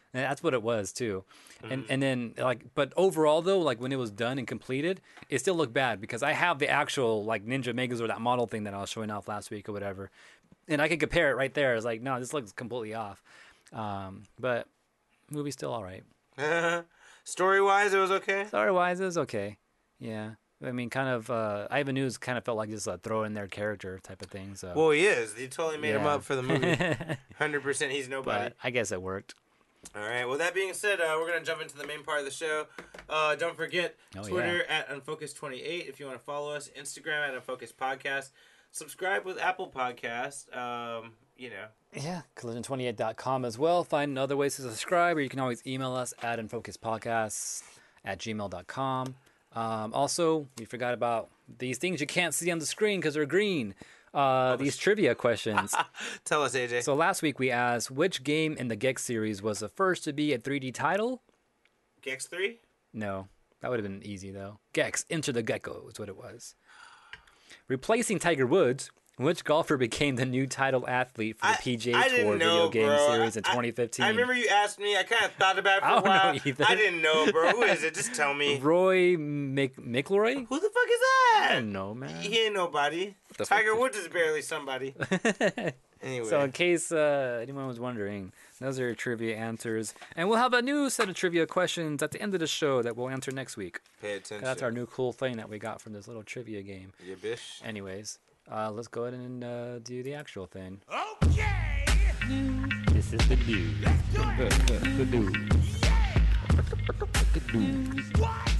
And that's what it was too. And Mm-hmm. and then like, but overall though, like when it was done and completed, it still looked bad because I have the actual like Ninja Megazord, that model thing that I was showing off last week or whatever, and I could compare it right there. It's like, no, this looks completely off. Um, but movie's still all right. Story wise, it was okay. Story wise, it was okay. Yeah. I mean, kind of. Uh, Ivan News kind of felt like just a throw in their character type of thing. So. Well, he is. He totally made him yeah. up for the movie. Hundred percent. He's nobody. But I guess it worked. All right. Well, that being said, uh, we're gonna jump into the main part of the show. Uh, don't forget Oh, Twitter at Unfocused twenty-eight if you want to follow us. Instagram at Unfocused Podcast. Subscribe with Apple Podcast. Um, you know. Yeah, collision twenty-eight dot com as well. Find other ways to subscribe, or you can always email us at unfocusedpodcasts at gmail dot com. Um, also, we forgot about these things you can't see on the screen because they're green. Uh, these trivia questions. Tell us, A J. So last week we asked, which game in the Gex series was the first to be a three D title? Gex three? No, that would have been easy though. Gex, Enter the Gecko is what it was. Replacing Tiger Woods, which golfer became the new title athlete for the I- P G A I Tour didn't video know, game bro. series in I- twenty fifteen? I remember you asked me. I kind of thought about it for I a don't know while. either. I didn't know, bro. Who is it? Just tell me. Roy Mc- McIlroy? Who the fuck is I that? don't know, man. He ain't nobody. the Tiger fuck? Woods is barely somebody. Anyway. So in case uh, anyone was wondering, those are your trivia answers. And we'll have a new set of trivia questions at the end of the show that we'll answer next week. Pay attention. That's our new cool thing that we got from this little trivia game. Yeah, bish. Anyways, uh, let's go ahead and uh, do the actual thing. Okay. This is the news. The news. What?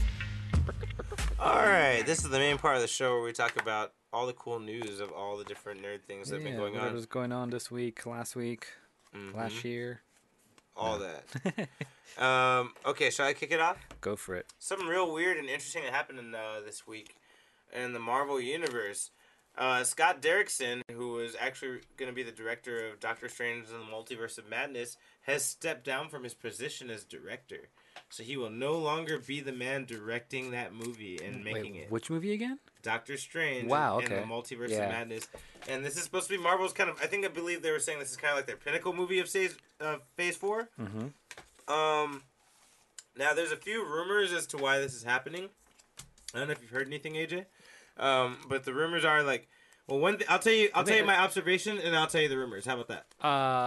All right, this is the main part of the show where we talk about all the cool news of all the different nerd things that have been going on. What was going on this week, last week, Mhm. last year? All that. um, okay, shall I kick it off? Go for it. Something real weird and interesting that happened in uh, this week in the Marvel Universe. Uh, Scott Derrickson, who was actually going to be the director of Doctor Strange and the Multiverse of Madness, has stepped down from his position as director. So he will no longer be the man directing that movie and making Wait, it. which movie again? Doctor Strange Wow, and, okay. and the Multiverse Yeah. of Madness. And this is supposed to be Marvel's kind of, I think I believe they were saying this is kind of like their pinnacle movie of phase, uh, phase four. Mm-hmm. Um, now there's a few rumors as to why this is happening. I don't know if you've heard anything, A J. Um, but the rumors are like, well, one th- I'll tell you, I'll I tell you think- my observation, and I'll tell you the rumors. How about that?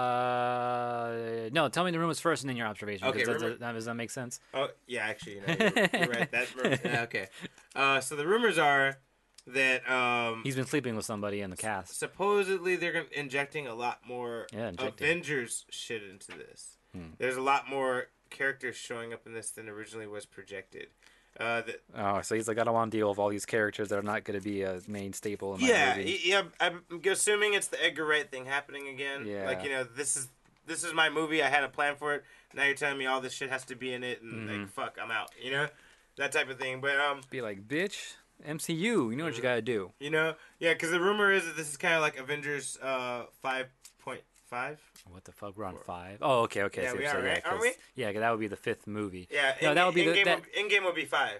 Uh, no, tell me the rumors first and then your observation. Okay, because rumor- that, does that make sense? Oh, yeah, actually, you know, you're, you're right. That rumor, yeah, okay. Uh, so the rumors are that um, He's been sleeping with somebody in the cast. supposedly they're gonna, injecting a lot more Yeah, injecting. Avengers shit into this. Hmm. There's a lot more characters showing up in this than originally was projected. Uh, that Oh, so he's like, I don't want to deal with all these characters that are not going to be a main staple in my yeah, movie. y- yeah. I'm assuming it's the Edgar Wright thing happening again. Yeah. Like, you know, this is this is my movie. I had a plan for it. Now you're telling me all this shit has to be in it, and Mm-hmm. like, fuck, I'm out. You know, that type of thing. But um, Be like, bitch, M C U, you know what you got to do. you know, yeah, because the rumor is that this is kind of like Avengers uh five point five. What the fuck? We're on five. Oh, okay, okay. Yeah, I see we what are, you're saying, right? yeah, Aren't 'cause- Yeah, 'cause that would be the fifth movie. Yeah, No, in, that would be the- in-game that- would, in-game would be five.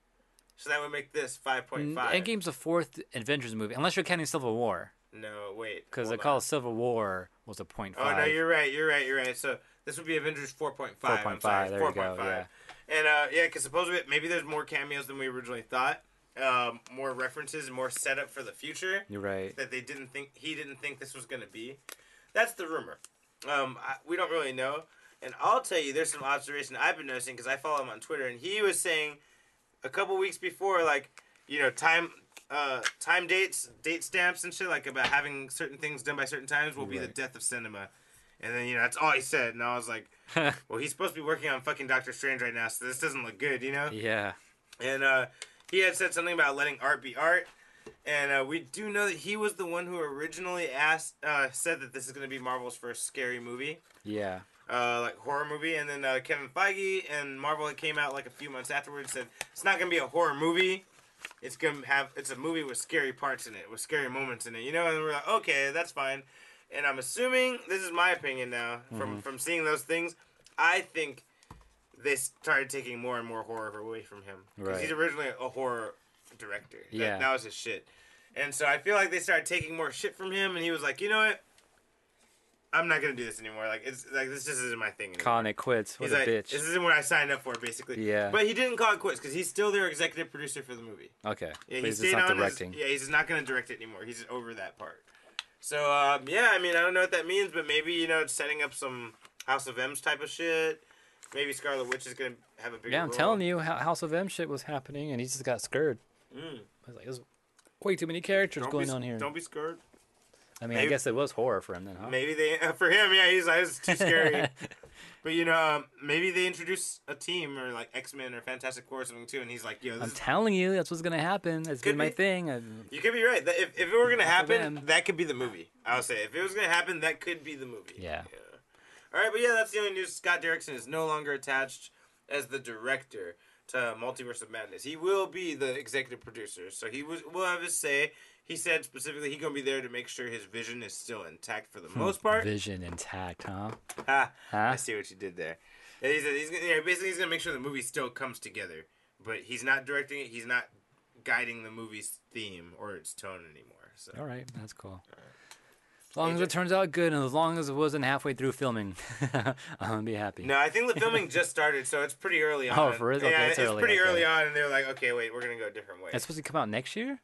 So that would make this five point five. Endgame's the fourth Avengers movie, unless you're counting Civil War, No, wait. because hold they call on. Civil War was a point Oh five. no, you're right. You're right. You're right. So this would be Avengers four point five. four point five. There you go. Yeah. And uh, yeah, because supposedly maybe there's more cameos than we originally thought. Um, more references, more setup for the future You're right. that they didn't think he didn't think this was gonna be. That's the rumor. Um, I, we don't really know. And I'll tell you, there's some observation I've been noticing because I follow him on Twitter, and he was saying a couple weeks before, like, you know, time. Uh, time dates, date stamps, and shit like about having certain things done by certain times will be the Right. death of cinema. And then, you know, that's all he said. And I was like, well, he's supposed to be working on fucking Doctor Strange right now, so this doesn't look good, you know? Yeah. And uh, he had said something about letting art be art. And uh, we do know that he was the one who originally asked, uh, said that this is going to be Marvel's first scary movie, Yeah. uh, like horror movie. And then uh, Kevin Feige and Marvel came out like a few months afterwards and said, it's not going to be a horror movie. It's going to have, it's a movie with scary parts in it, with scary moments in it, you know? And we're like, okay, that's fine. And I'm assuming, this is my opinion now, from, Mm-hmm. from seeing those things, I think they started taking more and more horror away from him. Because Right. he's originally a horror director. That, Yeah. that was his shit. And so I feel like they started taking more shit from him, and he was like, you know what? I'm not gonna do this anymore. Like it's like this just isn't my thing anymore. Calling it quits. What He's a like, bitch. this isn't what I signed up for, basically. Yeah. But he didn't call it quits because he's still their executive producer for the movie. Okay. Yeah, but he's he's just not on as- directing. yeah, he's just not gonna direct it anymore. He's over that part. So um, yeah, I mean, I don't know what that means, but maybe you know, it's setting up some House of M's type of shit. Maybe Scarlet Witch is gonna have a bigger Yeah, I'm role. telling you, Ho- House of M shit was happening, and he just got scared. Mm. I was like, there's way too many characters Don't going be, on here. Don't be scared. I mean, I maybe- guess it was horror for him then, huh? Maybe they uh, for him, yeah, he's like it's too scary. But you know, um, maybe they introduce a team or like X Men or Fantastic Four or something too, and he's like, "Yo, this I'm is, telling you, that's what's gonna happen. That's Could been my be. thing. I, you could be right. That If, if it were gonna happen, them. that could be the movie. I'll say if it was gonna happen, that could be the movie. Yeah. All right, but yeah, that's the only news. Scott Derrickson is no longer attached as the director to Multiverse of Madness. He will be the executive producer, so he was will have his say. He said specifically he's gonna be there to make sure his vision is still intact for the most part. Vision intact, huh? Ha, Huh? I see what you did there. And he said he's gonna, yeah, basically he's gonna make sure the movie still comes together, but he's not directing it. He's not guiding the movie's theme or its tone anymore. So All right, that's cool. As long as it turns out good, and as long as it wasn't halfway through filming, I'm gonna be happy. no, I think the filming just started, so it's pretty early on. Oh, for real? Okay, yeah, it's it's, early, pretty okay. early on, and they're like, okay, wait, we're gonna go a different way. It's supposed to come out next year.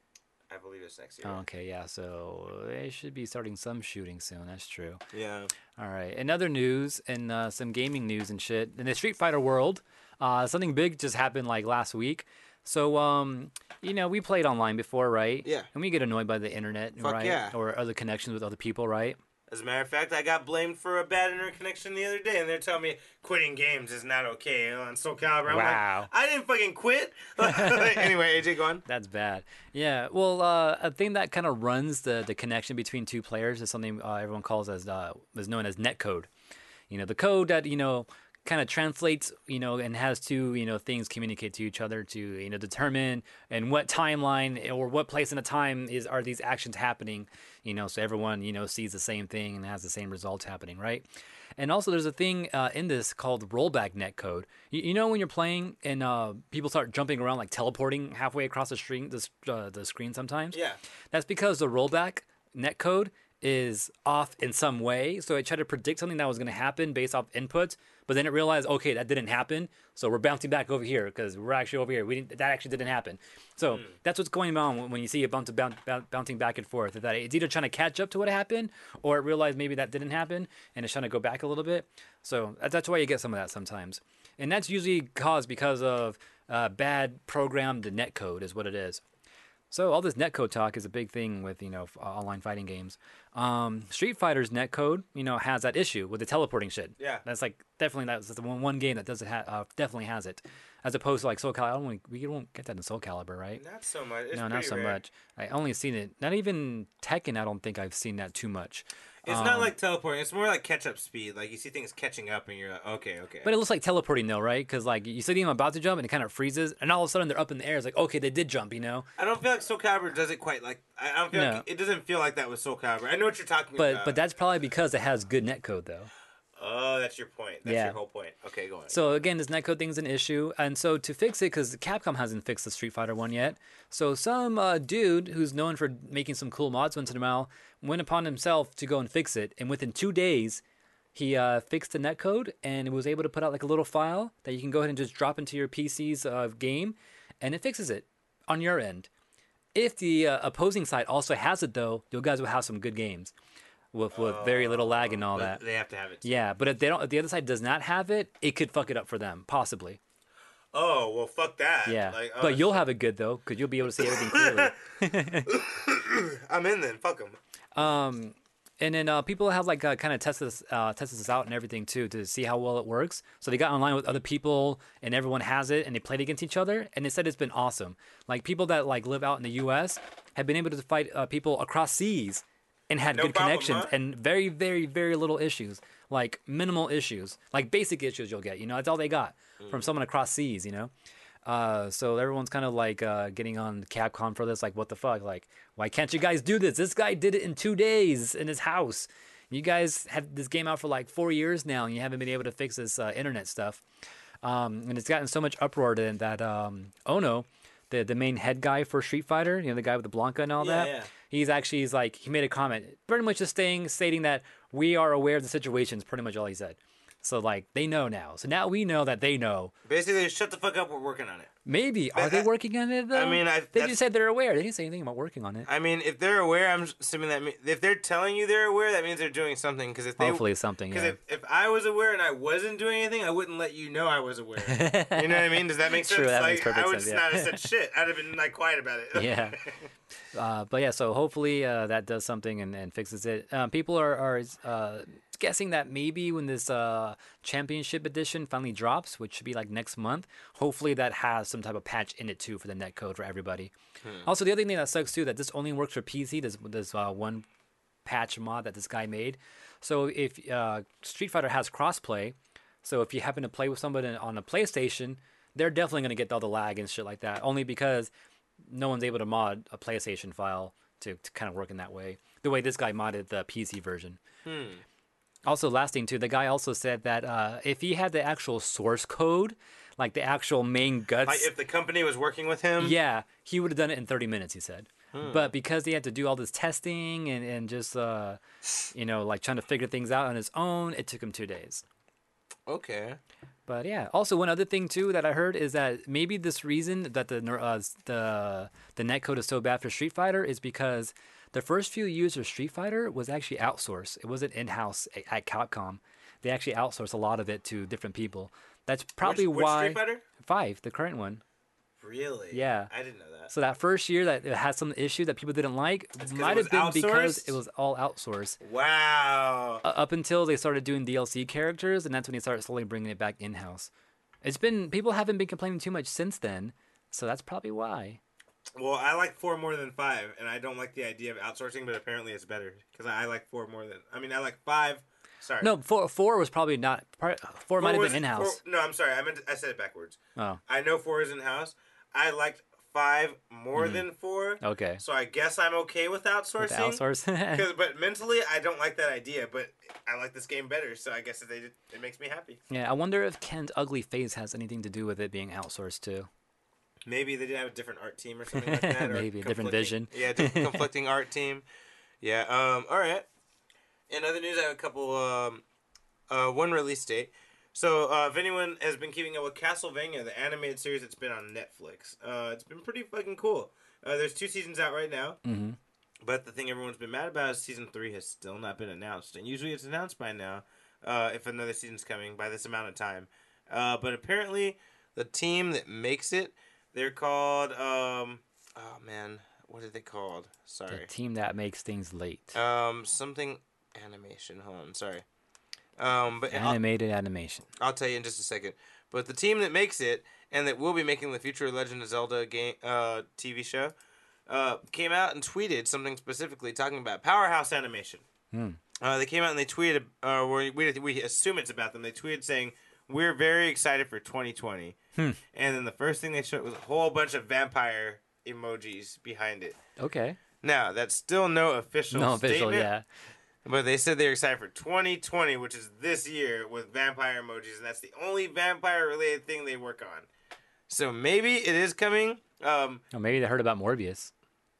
I believe it's next year. Oh, okay, yeah. So they should be starting some shooting soon. That's true. Yeah. All right. In other news and uh, some gaming news and shit in the Street Fighter world, uh, something big just happened like last week. So, um, you know, we played online before, right? Yeah. And we get annoyed by the internet, Fuck right? yeah. Or other connections with other people, right? As a matter of fact, I got blamed for a bad internet connection the other day, and they're telling me quitting games is not okay on Soul Calibur. I'm Wow. like, I didn't fucking quit. Anyway, A J, go on. That's bad. Yeah. Well, uh, a thing that kind of runs the, the connection between two players is something uh, everyone calls as uh, is known as netcode. You know, the code that you know kind of translates, you know, and has two, you know, things communicate to each other to, you know, determine in what timeline or what place in a time is are these actions happening, you know, so everyone, you know, sees the same thing and has the same results happening, right? And also there's a thing uh, in this called rollback netcode. You, you know when you're playing and uh, people start jumping around, like teleporting halfway across the screen, the, uh, the screen sometimes? Yeah. That's because the rollback netcode is off in some way. So it tried to predict something that was going to happen based off inputs, but then it realized, okay, that didn't happen. So we're bouncing back over here because we're actually over here. We didn't, that actually didn't happen. So mm. that's what's going on when, when you see it bounce, bounce, bouncing back and forth. That it's either trying to catch up to what happened or it realized maybe that didn't happen and it's trying to go back a little bit. So that's why you get some of that sometimes. And that's usually caused because of uh, bad programmed netcode is what it is. So all this netcode talk is a big thing with, you know, f- online fighting games. Um, Street Fighter's netcode, you know, has that issue with the teleporting shit. Yeah. That's like definitely that's the one, one game that does it ha- uh, definitely has it, as opposed to like Soul Calibur. I don't really, we won't get that in Soul Calibur, right? Not so much. It's no, not pretty so rare. much. I only seen it. Not even Tekken. I don't think I've seen that too much. It's Um, not like teleporting. It's more like catch-up speed. Like, you see things catching up, and you're like, okay, okay. But it looks like teleporting though, right? Because like you see them about to jump and it kind of freezes, and all of a sudden they're up in the air. It's like, okay, they did jump, you know. I don't feel like Soul Calibur does it quite like... I I don't feel No. like... It doesn't feel like that with Soul Calibur. I know what you're talking But about. but that's probably because it has good netcode though. Oh, that's your point. That's Yeah. your whole point. Okay, go on. So again, this netcode thing's an issue, and so to fix it, because Capcom hasn't fixed the Street Fighter one yet, so some uh, dude who's known for making some cool mods once in a while went upon himself to go and fix it, and within two days, he uh, fixed the netcode and was able to put out like a little file that you can go ahead and just drop into your P C's uh, game, and it fixes it on your end. If the uh, opposing side also has it, though, you guys will have some good games with with very little lag and all But that. They have to have it. Too. Yeah, but if they don't, if the other side does not have it, it could fuck it up for them, possibly. Oh, well, fuck that. Yeah, Like, oh, but you'll have it good though, because you'll be able to see everything clearly. I'm in then. Fuck them. Um, and then uh, people have like uh, kind of tested this, uh, tested this out and everything too to see how well it works. So they got online with other people, and everyone has it, and they played against each other, and they said it's been awesome. Like people that like live out in the U S have been able to fight uh, people across seas and had No good problem, connections huh? and very, very, very little issues, like minimal issues, like basic issues you'll get. You know, that's all they got from someone across seas. You know. Uh, so everyone's kind of like uh, getting on Capcom for this, like, what the fuck? Like, why can't you guys do this? This guy did it in two days in his house. You guys had this game out for like four years now, and you haven't been able to fix this uh, internet stuff. Um, and it's gotten so much uproar that, that um, Ono, the the main head guy for Street Fighter, you know, the guy with the Blanca and all Yeah, that, yeah. he's actually he's like he made a comment, pretty much just staying stating that we are aware of the situation. Is pretty much all he said. So like they know now. So now we know that they know. Basically, shut the fuck up. We're working on it. Maybe are I, they working on it though? I mean, I, they just said they're aware. They didn't say anything about working on it. I mean, if they're aware, I'm assuming that me- if they're telling you they're aware, that means they're doing something. Because if they hopefully something. Because Yeah. if, if I was aware and I wasn't doing anything, I wouldn't let you know I was aware. You know what I mean? Does that make sense? True, that like makes perfect I would sense, just yeah. not have said shit. I'd have been like quiet about it. Yeah. Uh, but yeah, so hopefully uh, that does something and, and fixes it. Um, people are, are uh, guessing that maybe when this uh, championship edition finally drops, which should be like next month, hopefully that has some type of patch in it too for the netcode for everybody. Hmm. Also, the other thing that sucks too, that this only works for P C. There's, there's uh, one patch mod that this guy made. So if uh, Street Fighter has crossplay, so if you happen to play with somebody on a PlayStation, they're definitely going to get all the lag and shit like that, only because no one's able to mod a PlayStation file to, to kind of work in that way. The way this guy modded the P C version. Hmm. Also, last thing too, the guy also said that uh, if he had the actual source code, like the actual main guts, like if the company was working with him, yeah, he would have done it in thirty minutes. He said, hmm. But because he had to do all this testing and and just uh, you know, like trying to figure things out on his own, it took him two days. Okay. But yeah, also one other thing too that I heard is that maybe this reason that the uh, the the netcode is so bad for Street Fighter is because the first few years of Street Fighter was actually outsourced. It wasn't in-house at Capcom. They actually outsourced a lot of it to different people. That's probably which, which why Street Fighter? Five, the current one. Really? Yeah. I didn't know that. So that first year that it had some issue that people didn't like might have been outsourced? because it was all outsourced. Wow. Uh, up until they started doing D L C characters, and that's when they started slowly bringing it back in-house. It's been people haven't been complaining too much since then, so that's probably why. Well, I like four more than five, and I don't like the idea of outsourcing, but apparently it's better because I like four more than. I mean, I like five. Sorry. No, four. Four was probably not. Four, four might have was- been in-house. four- no, I'm sorry. I meant to- I said it backwards. Oh, I know four is in-house. I liked five more than four. okay. So I guess I'm okay with outsourcing. With the outsource. 'Cause- but mentally, I don't like that idea. But I like this game better, so I guess if they did, it makes me happy. Yeah, I wonder if Ken's ugly face has anything to do with it being outsourced too. Maybe they did have a different art team or something like that. or Maybe a different conflicting- vision. Yeah, different conflicting art team. Yeah. Um. All right. In other news, I have a couple. Um. Uh. One release date. So, uh, if anyone has been keeping up with Castlevania, the animated series that's been on Netflix, uh, it's been pretty fucking cool. Uh, there's two seasons out right now. Mm-hmm. But the thing everyone's been mad about is season three has still not been announced. And usually it's announced by now, uh, if another season's coming, by this amount of time. Uh, but apparently, the team that makes it, they're called, um, oh man, what are they called? Sorry. The team that makes things late. Um, something animation, hold on, sorry. Um, but Animated animation. I'll tell you in just a second. But the team that makes it, and that will be making the future Legend of Zelda game, uh, T V show, uh, came out and tweeted something specifically talking about Powerhouse Animation. Hmm. Uh, they came out and they tweeted, uh, we, we, we assume it's about them. They tweeted saying, "We're very excited for twenty twenty." Hmm. And then the first thing they showed was a whole bunch of vampire emojis behind it. Okay. Now, that's still no official No statement. official, yeah. But they said they're excited for twenty twenty, which is this year, with vampire emojis, and that's the only vampire-related thing they work on. So maybe it is coming. Um, Or maybe they heard about Morbius.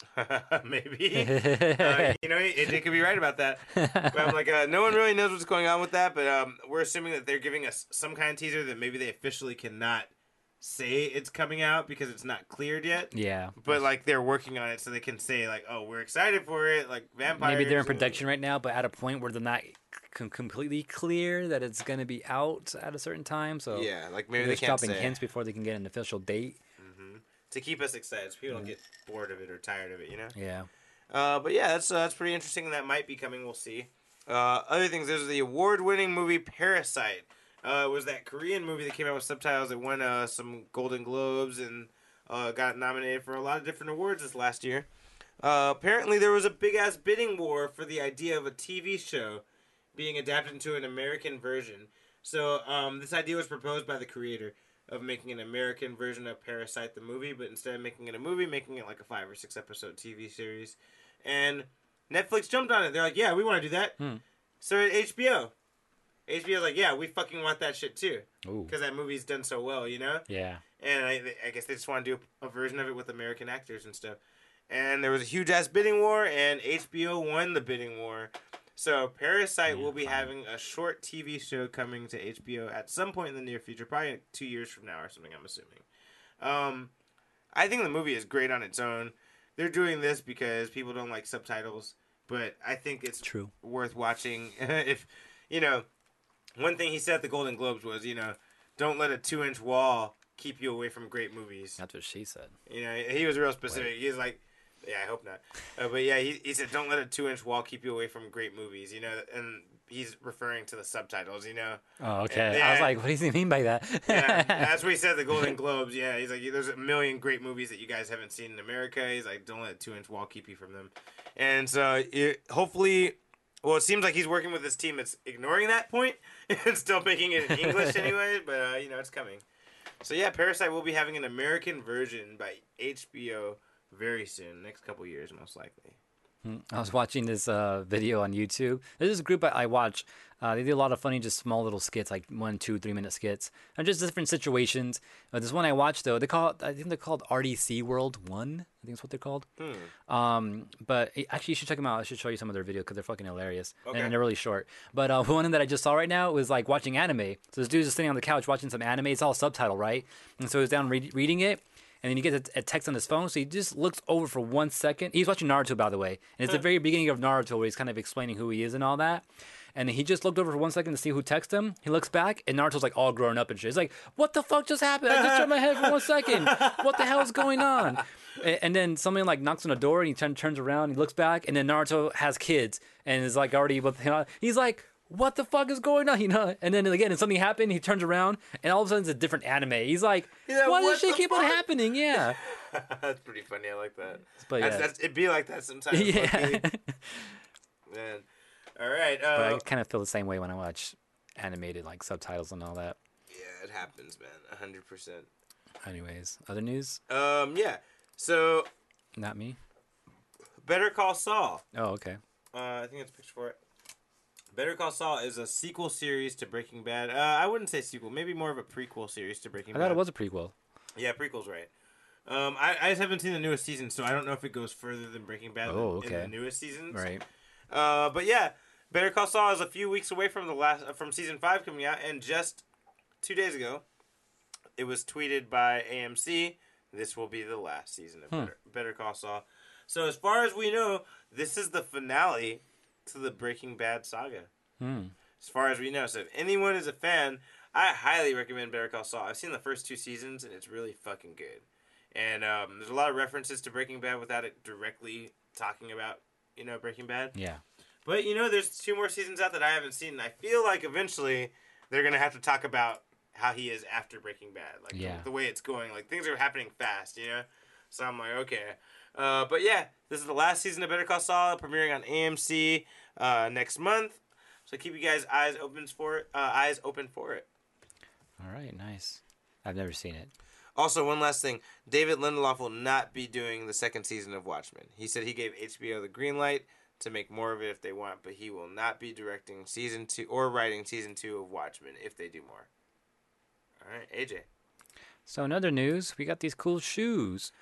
maybe. uh, you know, it, they could be right about that. But I'm like, uh, no one really knows what's going on with that, but um, we're assuming that they're giving us some kind of teaser that maybe they officially cannot say it's coming out because it's not cleared yet. Yeah. But like they're working on it, so they can say like, "Oh, we're excited for it." Like vampires. Maybe they're in production right now, but at a point where they're not c- completely clear that it's going to be out at a certain time. So Yeah, like maybe they're they just can't dropping say hints before they can get an official date. hmm to keep us excited, so people don't get bored of it or tired of it. You know. Yeah. Uh, but yeah, that's uh, that's pretty interesting. And that might be coming. We'll see. Uh, other things. There's the award-winning movie Parasite. Uh, it was that Korean movie that came out with subtitles that won uh, some Golden Globes and uh, got nominated for a lot of different awards this last year. Uh, apparently, there was a big-ass bidding war for the idea of a T V show being adapted into an American version. So um, this idea was proposed by the creator of making an American version of Parasite the movie, but instead of making it a movie, making it like a five or six episode T V series. And Netflix jumped on it. They're like, yeah, we want to do that. Hmm. So did H B O. H B O's like, yeah, we fucking want that shit too. Ooh. Because that movie's done so well, you know? Yeah. And I, I guess they just want to do a version of it with American actors and stuff. And there was a huge ass bidding war, and H B O won the bidding war. So Parasite Yeah, will be fine. having a short T V show coming to H B O at some point in the near future, probably like two years from now or something. I'm assuming. Um, I think the movie is great on its own. They're doing this because people don't like subtitles, but I think it's True. worth watching. If you know, one thing he said at the Golden Globes was, you know, don't let a two-inch wall keep you away from great movies. That's what she said. You know, he was real specific. Wait. He was like, yeah, I hope not. Uh, but yeah, he, he said, don't let a two-inch wall keep you away from great movies, you know, and he's referring to the subtitles, you know. Oh, okay. Yeah. I was like, what does he mean by that? Yeah, that's what he said at the Golden Globes. Yeah, he's like, there's a million great movies that you guys haven't seen in America. He's like, don't let a two-inch wall keep you from them. And so it, hopefully, well, it seems like he's working with this team that's ignoring that point and still making it in English anyway, but, uh, you know, it's coming. So yeah, Parasite will be having an American version by H B O very soon, next couple years most likely. I was watching this uh, video on YouTube. There's this group I, I watch. Uh, they do a lot of funny, just small little skits, like one, two, three minute skits, and just different situations. Uh, this one I watched though, they call it, I think they're called R D C World One. I think that's what they're called. Hmm. Um, but eh, actually, you should check them out. I should show you some of their videos because they're fucking hilarious Okay. and they're really short. But uh, one that I just saw right now was like watching anime. So this dude's just sitting on the couch watching some anime. It's all subtitle, right? And so he's down re- reading it. And then he gets a, a text on his phone, so he just looks over for one second. He's watching Naruto, by the way. And it's the very beginning of Naruto where he's kind of explaining who he is and all that. And he just looked over for one second to see who texted him. He looks back, and Naruto's like all grown up and shit. He's like, what the fuck just happened? I just turned my head for one second. What the hell is going on? And, and then somebody like knocks on the door, and he turn, turns around, and he looks back, and then Naruto has kids and is like already with him. He's like, what the fuck is going on? You know? And then again, and something happened, he turns around, and all of a sudden it's a different anime. He's like, Yeah, why what does shit the keep on fuck? happening? Yeah. That's pretty funny. I like that. But That's, yeah. that's, it'd be like that sometimes. Yeah. low-key. Man. All right. But Uh, I kind of feel the same way when I watch animated like subtitles and all that. yeah, it happens, man. A hundred percent. Anyways, other news? Um. Yeah. So, Not me. Better Call Saul. Oh, okay. Uh, I think it's a picture for it. Better Call Saul is a sequel series to Breaking Bad. Uh, I wouldn't say sequel, maybe more of a prequel series to Breaking I Bad. thought it was a prequel. Yeah, prequel's right. Um, I, I just haven't seen the newest season, so I don't know if it goes further than Breaking Bad Oh, in okay. the newest seasons. Right. Uh, but yeah, Better Call Saul is a few weeks away from the last uh, from season five coming out, and just two days ago, it was tweeted by A M C. This will be the last season of Hmm. Better, Better Call Saul. So as far as we know, this is the finale to the Breaking Bad saga. Hmm. As far as we know, so if anyone is a fan, I highly recommend Better Call Saul. I've seen the first two seasons, and it's really fucking good. And um, there's a lot of references to Breaking Bad without it directly talking about, you know, Breaking Bad. Yeah. But, you know, there's two more seasons out that I haven't seen, and I feel like eventually they're going to have to talk about how he is after Breaking Bad. Like, Yeah. the, the way it's going. Like, things are happening fast, you know? So I'm like, okay. Uh, but, yeah, this is the last season of Better Call Saul, premiering on A M C uh, next month. So keep you guys' eyes open for it. Uh, eyes open for it. All right. Nice. I've never seen it. Also, one last thing. David Lindelof will not be doing the second season of Watchmen. He said he gave H B O the green light to make more of it if they want, but he will not be directing season two or writing season two of Watchmen if they do more. All right, A J. So in other news, we got these cool shoes.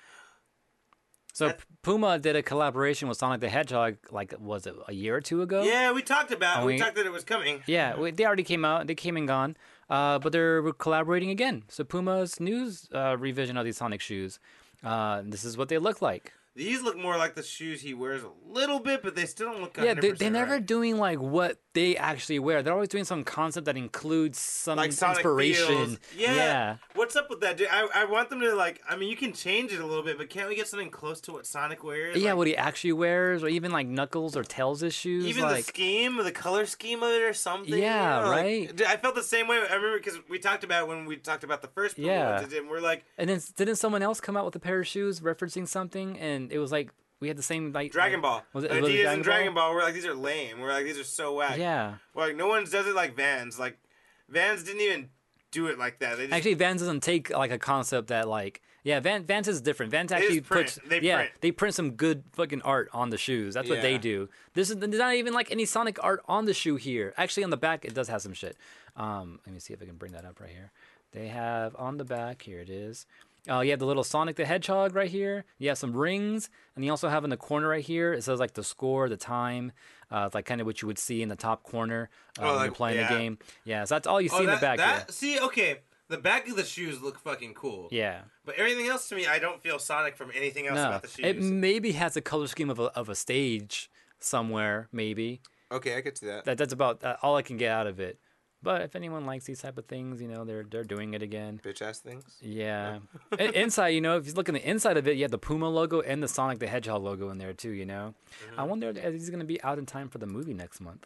So That- P- Puma did a collaboration with Sonic the Hedgehog, like was it a year or two ago? Yeah, we talked about. Oh, we we- talked that it was coming. Yeah, we, they already came out. They came and gone. Uh, but they're collaborating again. So Puma's news uh, revision of these Sonic shoes. Uh, this is what they look like. These look more like the shoes he wears a little bit, but they still don't look. Yeah, they, one hundred percent they're never right. doing like what they actually wear. They're always doing some concept that includes some Like Sonic inspiration. feels. Yeah. yeah. What's up with that, dude? I, I want them to, like, I mean, you can change it a little bit, but can't we get something close to what Sonic wears? Yeah, Like, what he actually wears, or even like Knuckles or Tails' shoes. even like, the scheme, the color scheme of it or something. Yeah, you know, like, right? dude, I felt the same way. I remember because we talked about it when we talked about the first Puma Yeah. ones, and we're like, and then didn't someone else come out with a pair of shoes referencing something, and it was like we had the same like Dragon Ball. Was it- Adidas was it Dragon and Dragon Ball? We're like, these are lame. We're like, these are so whack. Yeah. We're like, no one does it like Vans. Like, Vans didn't even do it like that. They just, Actually, Vans doesn't take like a concept that like yeah, Van Vans is different. Vans actually just print. puts They yeah, print. they print some good fucking art on the shoes. That's what they Yeah. do. This is there's not even like any Sonic art on the shoe here. Actually, on the back it does have some shit. Um, let me see if I can bring that up right here. They have on the back here it is. Uh, you have the little Sonic the Hedgehog right here. You have some rings, and you also have in the corner right here. It says like the score, the time. Uh, it's like kind of what you would see in the top corner uh, Oh, when like- you're playing yeah. the game. Yeah, so that's all you see Oh, in that, the back that here. see, okay, the back of the shoes look fucking cool. Yeah. But everything else to me, I don't feel Sonic from anything else No, about the shoes. it maybe has a color scheme of a of a stage somewhere. Maybe Okay, I could see that. that that's about uh, all I can get out of it. But if anyone likes these type of things, you know, they're they're doing it again. Bitch ass things. Yeah. I- inside, you know, if you look in the inside of it, you have the Puma logo and the Sonic the Hedgehog logo in there too. You know, Mm-hmm. I wonder if he's gonna be out in time for the movie next month,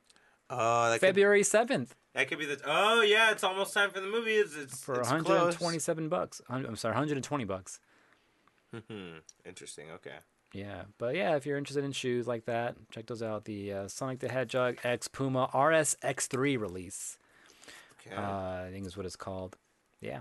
Oh, that could, February seventh, that could be the. Oh yeah, it's almost time for the movie. It's it's, for it's one hundred close. twenty-seven bucks. Hun- I'm sorry, one hundred twenty bucks. Hmm. Interesting. Okay. Yeah, but yeah, if you're interested in shoes like that, check those out. The uh, Sonic the Hedgehog X Puma R S X three release. Okay. Uh, I think is what it's called. Yeah.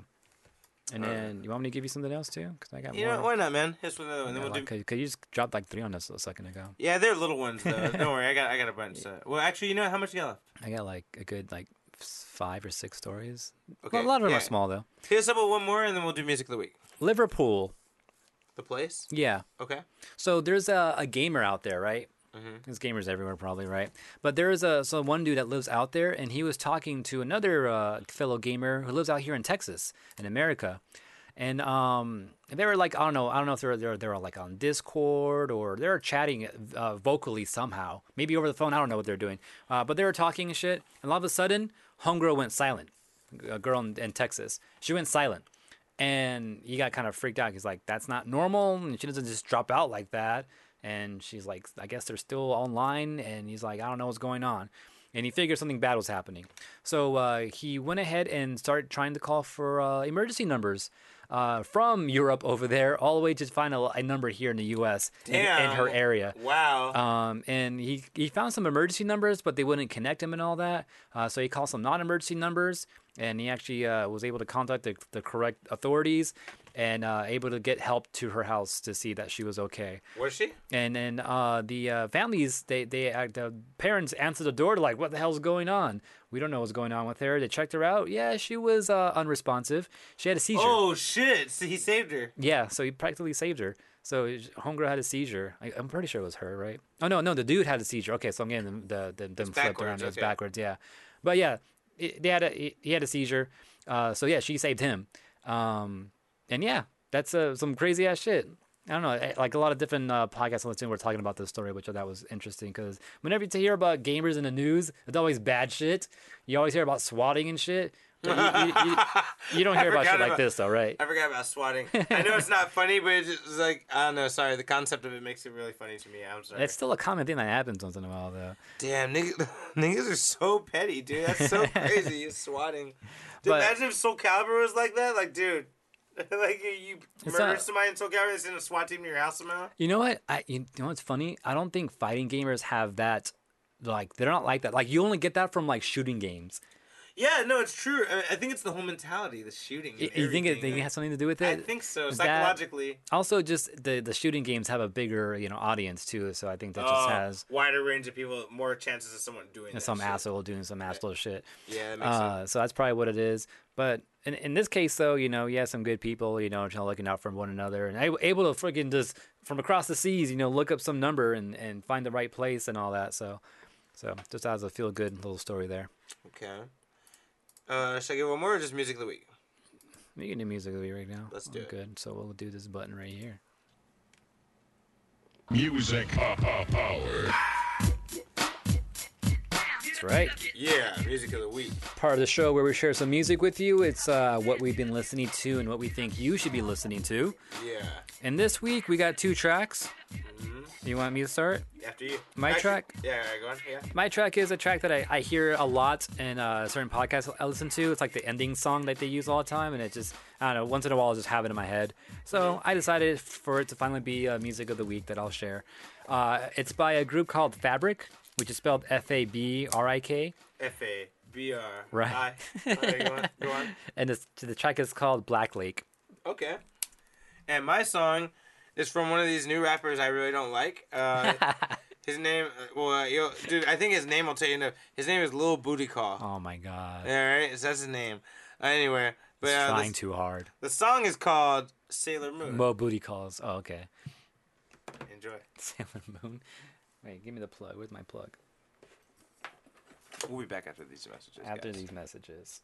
And Alright. then you want me to give you something else too? Because I got you more. know why not, man? Here's one other one. I Then got we'll like- do. Cause you just dropped like three on us a second ago. Yeah, they're little ones though. Don't worry, I got I got a bunch. So. Well, actually, you know how much you got left? I got like a good like f- five or six stories. Okay. A lot of them yeah. are small though. Hit us up with one more, and then we'll do music of the week. Liverpool. The place. Yeah. Okay. So there's a, a gamer out there, right? Mm-hmm. There's gamers everywhere, probably, right? But there is a so one dude that lives out there, and he was talking to another uh, fellow gamer who lives out here in Texas, in America, and um, they were like, I don't know, I don't know if they're they're they're like on Discord or they're chatting uh, vocally somehow, maybe over the phone. I don't know what they're doing, uh, but they were talking and shit, and all of a sudden, homegirl went silent. A girl in, in Texas, she went silent. And he got kind of freaked out. He's like, that's not normal. And she doesn't just drop out like that. And she's like, I guess they're still online. And he's like, I don't know what's going on. And he figured something bad was happening. So uh, he went ahead and started trying to call for uh, emergency numbers uh, from Europe over there, all the way to find a, a number here in the U S in, in her Damn. area. Wow. Um, and he, he found some emergency numbers, but they wouldn't connect him and all that. Uh, so he called some non-emergency numbers, and he actually uh, was able to contact the, the correct authorities and uh, able to get help to her house to see that she was okay. Was she? And then uh, the uh, families, they they uh, the parents answered the door, like, "What the hell's going on? We don't know what's going on with her." They checked her out. Yeah, she was uh, unresponsive. She had a seizure. Oh shit! So he saved her. Yeah, so he practically saved her. So homegirl had a seizure. I, I'm pretty sure it was her, right? Oh no, no, the dude had a seizure. Okay, so I'm getting them, the, the, them flipped around. backwards, It was okay. backwards, yeah. But yeah, it, they had a he had a seizure. Uh, so yeah, she saved him. Um, and yeah, that's uh, some crazy ass shit. I don't know, eh, like a lot of different uh, podcasts I listen to were talking about this story, which I thought was interesting because whenever you hear about gamers in the news, it's always bad shit. You always hear about swatting and shit. But you, you, you, you don't I hear about forgot shit like about- this, though, right? I forgot about swatting. I know it's not funny, but it's just like I don't know. Sorry, the concept of it makes it really funny to me. I'm sorry. It's still a common thing that happens once in a while, though. Damn, niggas, niggas are so petty, dude. That's so crazy. You're swatting. Dude, But- imagine if Soul Calibur was like that. Like, dude, like you, you It's murdered not- somebody in Soul Calibur that's in a SWAT team in your house somehow. You know what? I you know what's funny? I don't think fighting gamers have that. Like they're not like that. Like you only get that from like shooting games. Yeah, no, it's true. I, I think it's the whole mentality, the shooting. and You, you think it, everything. think it has something to do with it? I think so, Is that- psychologically. Also, just the the shooting games have a bigger you know audience too. So I think that just Oh, has wider range of people, more chances of someone doing that some shit. asshole doing some asshole shit. Yeah, that makes sense. Uh, so that's probably what it is. But in, in this case, though, you know, yeah, some good people, you know, trying looking out for one another and able, able to freaking just from across the seas, you know, look up some number and, and find the right place and all that. So, so just as a feel good little story there. Okay. Uh, should I give one more or just music of the week? We can do music of the week right now. Let's do I'm it. Good. So we'll do this button right here. Music po- po- power. That's right. Yeah, music of the week. Part of the show where we share some music with you. It's uh, what we've been listening to and what we think you should be listening to. Yeah. And this week we got two tracks. Mm-hmm. You want me to start? After you. My Actually- track? Yeah, alright, go on. Yeah. My track is a track that I, I hear a lot in uh, certain podcasts I listen to. It's like the ending song that they use all the time, and it just, I don't know, once in a while I just have it in my head. So I decided for it to finally be uh, music of the week that I'll share. Uh, it's by a group called Fabric, which is spelled F A B R I K. F A B R. Right. I. Alright, go on. Go on. And it's, the track is called Black Lake. Okay. And my song is from one of these new rappers I really don't like. Uh, his name, uh, well, uh, yo, dude, I think his name will tell you enough. His name is Lil Booty Call. Oh my god. All right, so that's his name. Uh, anyway, But It's uh, trying this- too hard. the song is called Sailor Moon. Mo booty calls. Oh, okay. Enjoy. Sailor Moon. Wait, give me the plug. Where's my plug? We'll be back after these messages. After guys. these messages.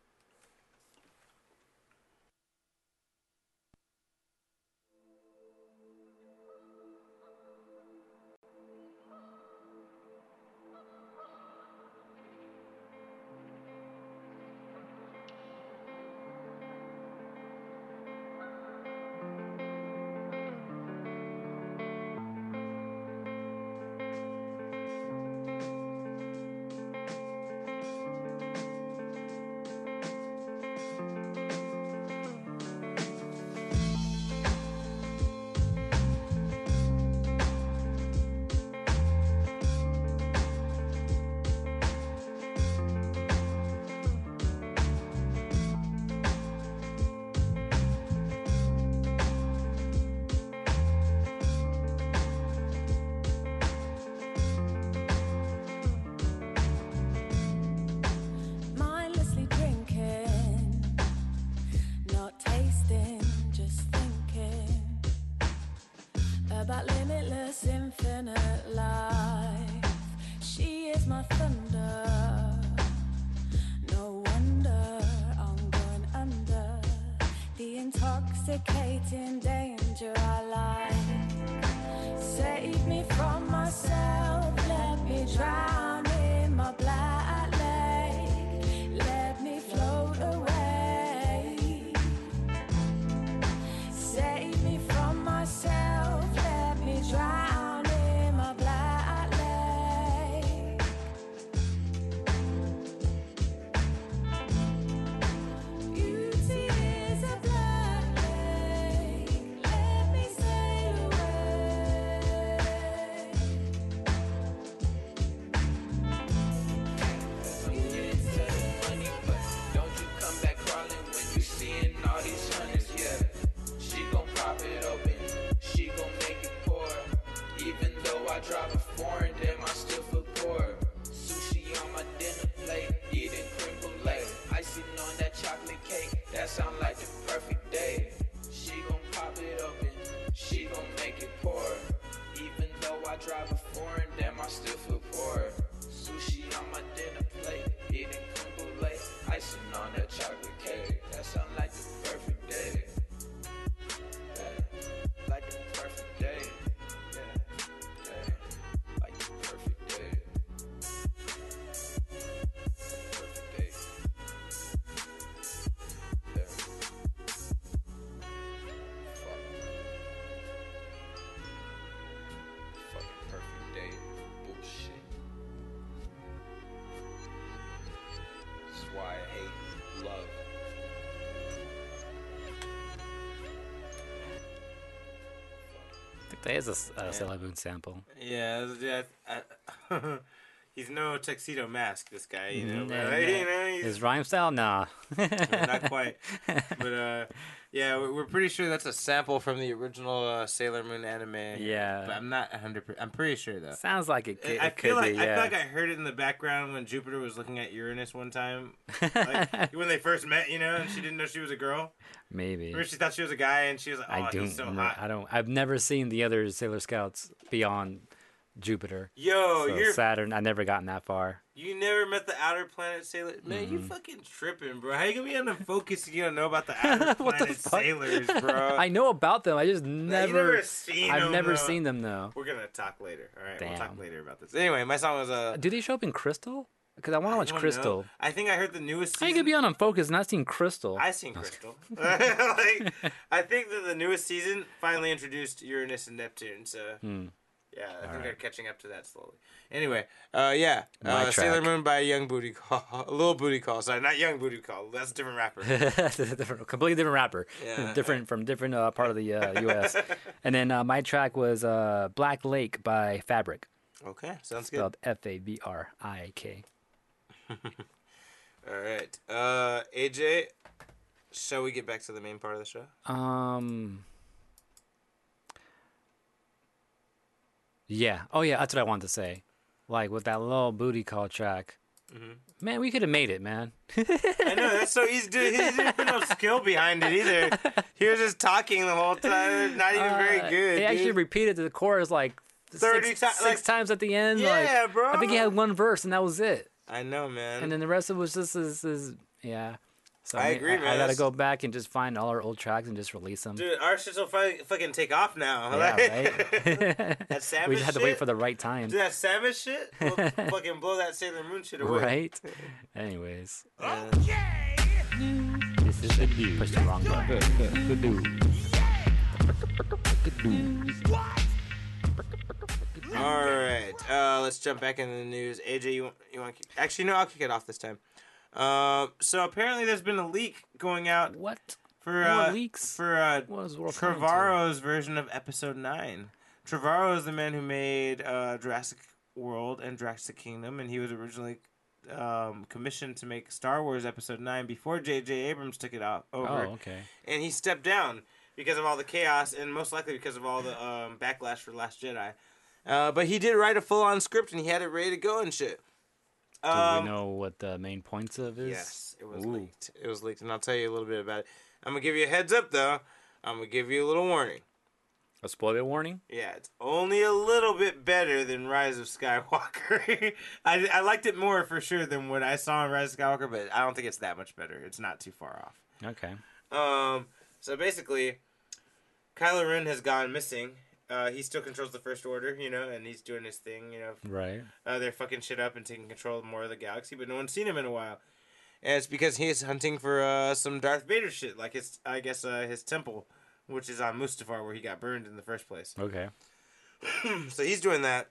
Mindlessly drinking, not tasting, just thinking about limitless, infinite life. She is my thunder. No wonder I'm going under the intoxicating danger I like. Save me from myself, let me drown in my black lake. Let me float away. Save me from myself, let me drown in my black lake. Beauty is a black lake, let me sail away. Don't you come back crawling when you seeing all these hundreds, yeah. She gon' pop it open, she gon' make it pour. Even though I drive a foreign, damn, I still feel poor. Sushi on my dinner plate, eating creme brulee. Icing on that chocolate cake, that sound like the perfect day. She gon' pop it open, she gon' make it pour. Even though I drive a foreign, damn, I still feel poor. Sushi on my dinner plate, eating creme brulee. Icing on that chocolate cake, that sound like the perfect day. Yeah, like the perfect day. Yeah, yeah, like the perfect day. Perfect day. Yeah. Fuck. Fucking perfect day. Bullshit. That's why I hate love. I think that is a, s- a Sailor Moon sample. Yeah, yeah. I, he's no tuxedo mask. This guy, you know. Mhm, But, yeah, uh, yeah. you know, he's His rhyme style? Nah. not quite. But uh, yeah, we- we're pretty sure that's a sample from the original uh, Sailor Moon anime. Yeah. but I'm not one hundred percent. I'm pretty sure though. Sounds like it could, I it feel could like be, I yeah. feel like I heard it in the background when Jupiter was looking at Uranus one time, like when they first met, you know, and she didn't know she was a girl. Maybe. Remember, she thought she was a guy, and she was like, "Oh, I don't he's so remember- hot." I don't. I've never seen the other Sailor Scouts beyond Jupiter. Yo, so you're Saturn. I never gotten that far. you never met the outer planet sailor. Man, Mm-hmm. you fucking tripping, bro. How you gonna be on the focus and you don't know about the outer What the planet fuck? sailors, bro? I know about them. I just Nah, you never. never seen I've them, never though. seen them though. We're gonna talk later. All right, we'll talk Damn. later about this. Anyway, my song was uh. Do they show up in Crystal? Because I want to watch I don't Crystal. know. I think I heard the newest How you season. could be on Unfocused and not seen Crystal? I seen Crystal. like, I think that the newest season finally introduced Uranus and Neptune. So Hmm. yeah, I think Alright. they're catching up to that slowly. Anyway, uh, yeah, My uh, Sailor track. Moon by Young Booty Call, a little Booty Call. Sorry, not Young Booty Call. That's a different rapper. different, completely different rapper. Yeah. different from different uh, part of the uh, U S And then uh, my track was uh, Black Lake by Fabric, Okay, sounds good. spelled F A B R I K. All right, uh, A J, shall we get back to the main part of the show? Um. Yeah. Oh yeah, that's what I wanted to say. Like with that little booty call track, Man, we could have made it, man. I know, that's so easy. Dude, he didn't put no skill behind it either. He was just talking the whole time. Not even very Uh, good. He actually dude. repeated the chorus like thirty six, ti- six like- times at the end. Yeah, like, bro. I think he had one verse and that was it. I know, man. And then the rest of it was just his, his yeah. So I mean, agree, I, man. I gotta That's- go back and just find all our old tracks and just release them. Dude, our shit will fi- fucking take off now. Yeah, Like- right. That Samus we just had to wait shit? for the right time, Dude, that Samus shit will fucking blow that Sailor Moon shit away. right? Anyways, Yeah. this is the news. Push the wrong button. All right, uh, let's jump back into the news. A J, you want, you want to keep... Actually, no, I'll kick it off this time. Uh, so apparently there's been a leak going out What? for More uh, leaks? for uh, What is World Coming to? Trevorrow's version of Episode nine. Trevorrow is the man who made uh, Jurassic World and Jurassic Kingdom, and he was originally um, commissioned to make Star Wars Episode nine before J J Abrams took it out over. Oh, okay. And he stepped down because of all the chaos, and most likely because of all the um, backlash for Last Jedi. Uh, but he did write a full-on script, and he had it ready to go and shit. Do Um, we know what the main points of is? Yes, it was Ooh. leaked. It was leaked, and I'll tell you a little bit about it. I'm gonna give you a heads up, though. I'm gonna give you a little warning. A spoiler warning? Yeah, it's only a little bit better than Rise of Skywalker. I, I liked it more for sure than what I saw in Rise of Skywalker, but I don't think it's that much better. It's not too far off. Okay. Um, so basically, Kylo Ren has gone missing. Uh, he still controls the First Order, you know, and he's doing his thing, you know. Right. Uh, they're fucking shit up and taking control of more of the galaxy, but no one's seen him in a while. And it's because he's hunting for uh, some Darth Vader shit, like his, I guess, uh, his temple, which is on Mustafar, where he got burned in the first place. Okay. So he's doing that.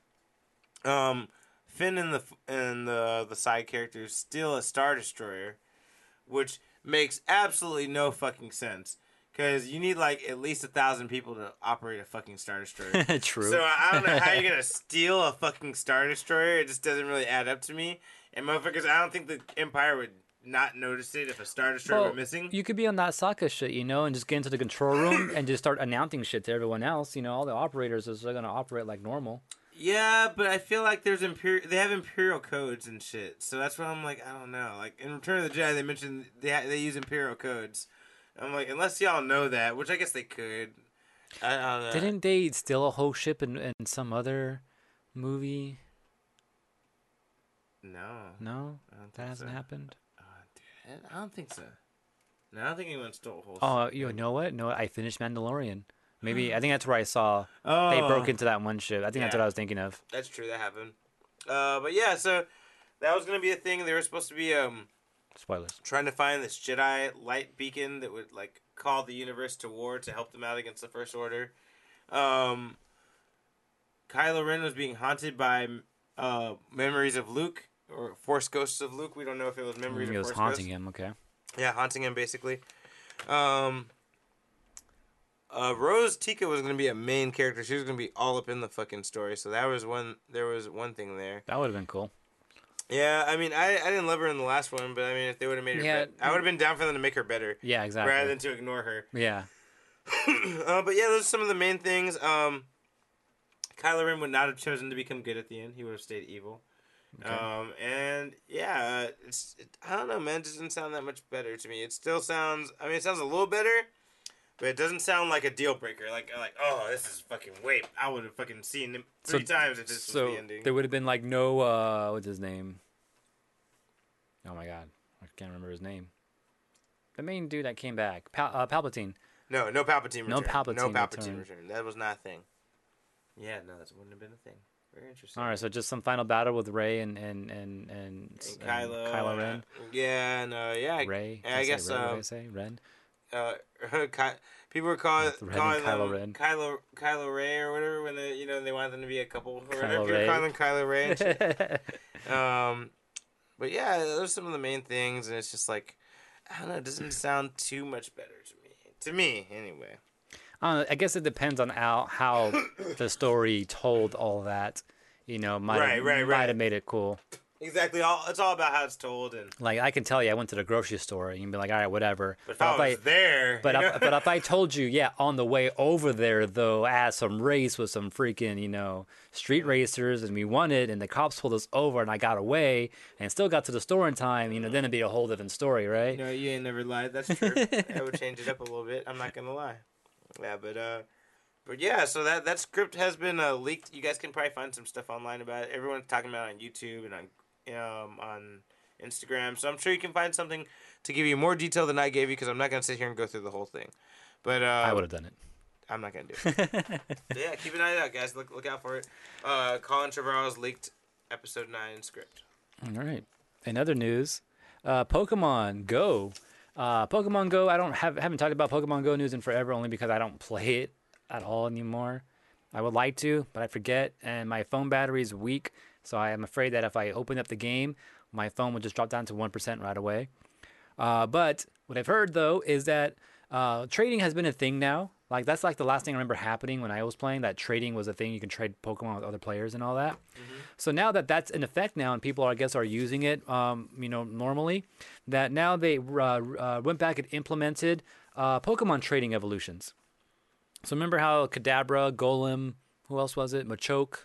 Um, Finn and the and the the side characters steal a Star Destroyer, which makes absolutely no fucking sense. Because you need, like, at least a thousand people to operate a fucking Star Destroyer. True. So I don't know how you're going to steal a fucking Star Destroyer. It just doesn't really add up to me. And motherfuckers, I don't think the Empire would not notice it if a Star Destroyer Well, were missing. you could be on that Sokka shit, you know, and just get into the control room and just start announcing shit to everyone else. You know, all the operators are still gonna operate like normal. Yeah, but I feel like there's Imper- they have Imperial codes and shit. So that's why I'm like, I don't know. Like, in Return of the Jedi, they mentioned they, ha- they use Imperial codes. I'm like, unless y'all know that, which I guess they could. I, I don't know. Didn't they steal a whole ship in, in some other movie? No. No, I don't that think hasn't so. happened. Uh, dude, I don't think so. No, I don't think anyone stole a whole Oh, ship. you know what? No, I finished Mandalorian. Maybe I think that's where I saw Oh, they broke into that one ship. I think that's Yeah. what I was thinking of. That's true. That happened. Uh, but yeah, so that was gonna be a thing. They were supposed to be um Spoilers. trying to find this Jedi light beacon that would like call the universe to war to help them out against the First Order. Um, Kylo Ren was being haunted by uh memories of Luke or Force ghosts of Luke. We don't know if it was memories It of was Force haunting ghosts. him. Okay. Yeah, haunting him basically. Um, uh, Rose Tika was gonna be a main character. She was gonna be all up in the fucking story. So that was one. There was one thing there. That would have been cool. Yeah, I mean, I, I didn't love her in the last one, but I mean, if they would have made her, Yeah. bet- I would have been down for them to make her better Yeah, exactly. rather than to ignore her. Yeah. uh, but yeah, those are some of the main things. Um, Kylo Ren would not have chosen to become good at the end. He would have stayed evil. Okay. Um, and yeah, uh, it's it, I don't know, man. It doesn't sound that much better to me. It still sounds. I mean, it sounds a little better, but it doesn't sound like a deal breaker. Like like oh, this is fucking wape. I would have fucking seen him three So- times if this So was the ending. there would have been like no uh what's his name? Oh my god, I can't remember his name. The main dude that came back, Pal- uh, Palpatine. No, no Palpatine return. No Palpatine No Palpatine return. return. That was not a thing. Yeah, no, that wouldn't have been a thing. Very interesting. All right, so just some final battle with Rey and and and and, And and Kylo, Kylo uh, Ren. Yeah, and uh, yeah, Rey. I guess Ray, what did I um, say Ren. uh, Ky- people were calling Ren and calling Kylo them Ren. Kylo Kylo Ray or whatever when they you know they wanted them to be a couple or whatever. Kylo People were Ray. calling them Kylo Ray. And shit. um, but yeah, those are some of the main things, and it's just like I don't know. It doesn't sound too much better to me. To me, anyway. Uh, I guess it depends on how how the story told all that. You know, might Right, have, right, might right. have made it cool. Exactly. All it's all about how it's told, and Like I can tell you, I went to the grocery store, and you'd be like, all right, whatever. but if I was I, there, but you if, know? but if I told you, yeah, on the way over there though, I had some race with some freaking, you know, street racers, and we won it, and the cops pulled us over, and I got away, and still got to the store in time, you know, then it'd be a whole different story, right? No, you ain't never lied. That's true. I would change it up a little bit. I'm not gonna lie. Yeah, but uh, but yeah. So that that script has been uh, leaked. You guys can probably find some stuff online about it. Everyone's talking about it on YouTube and on um on Instagram. So I'm sure you can find something to give you more detail than I gave you because I'm not gonna sit here and go through the whole thing. But uh, I would have done it. I'm not gonna do it. So yeah, keep an eye out, guys. Look look out for it. Uh, Colin Trevorrow's leaked episode nine script. All right. In other news, uh, Pokemon Go. Uh, Pokemon Go. I don't have haven't talked about Pokemon Go news in forever, only because I don't play it at all anymore. I would like to, but I forget, and my phone battery is weak, so I am afraid that if I open up the game, my phone would just drop down to one percent right away. Uh, but what I've heard though is that uh, trading has been a thing now. Like that's like the last thing I remember happening when I was playing. That trading was a thing. You can trade Pokemon with other players and all that. Mm-hmm. So now that that's in effect now, and people I guess are using it, um, you know, normally, that now they uh, uh, went back and implemented uh, Pokemon trading evolutions. So remember how Kadabra, Golem, who else was it? Machoke,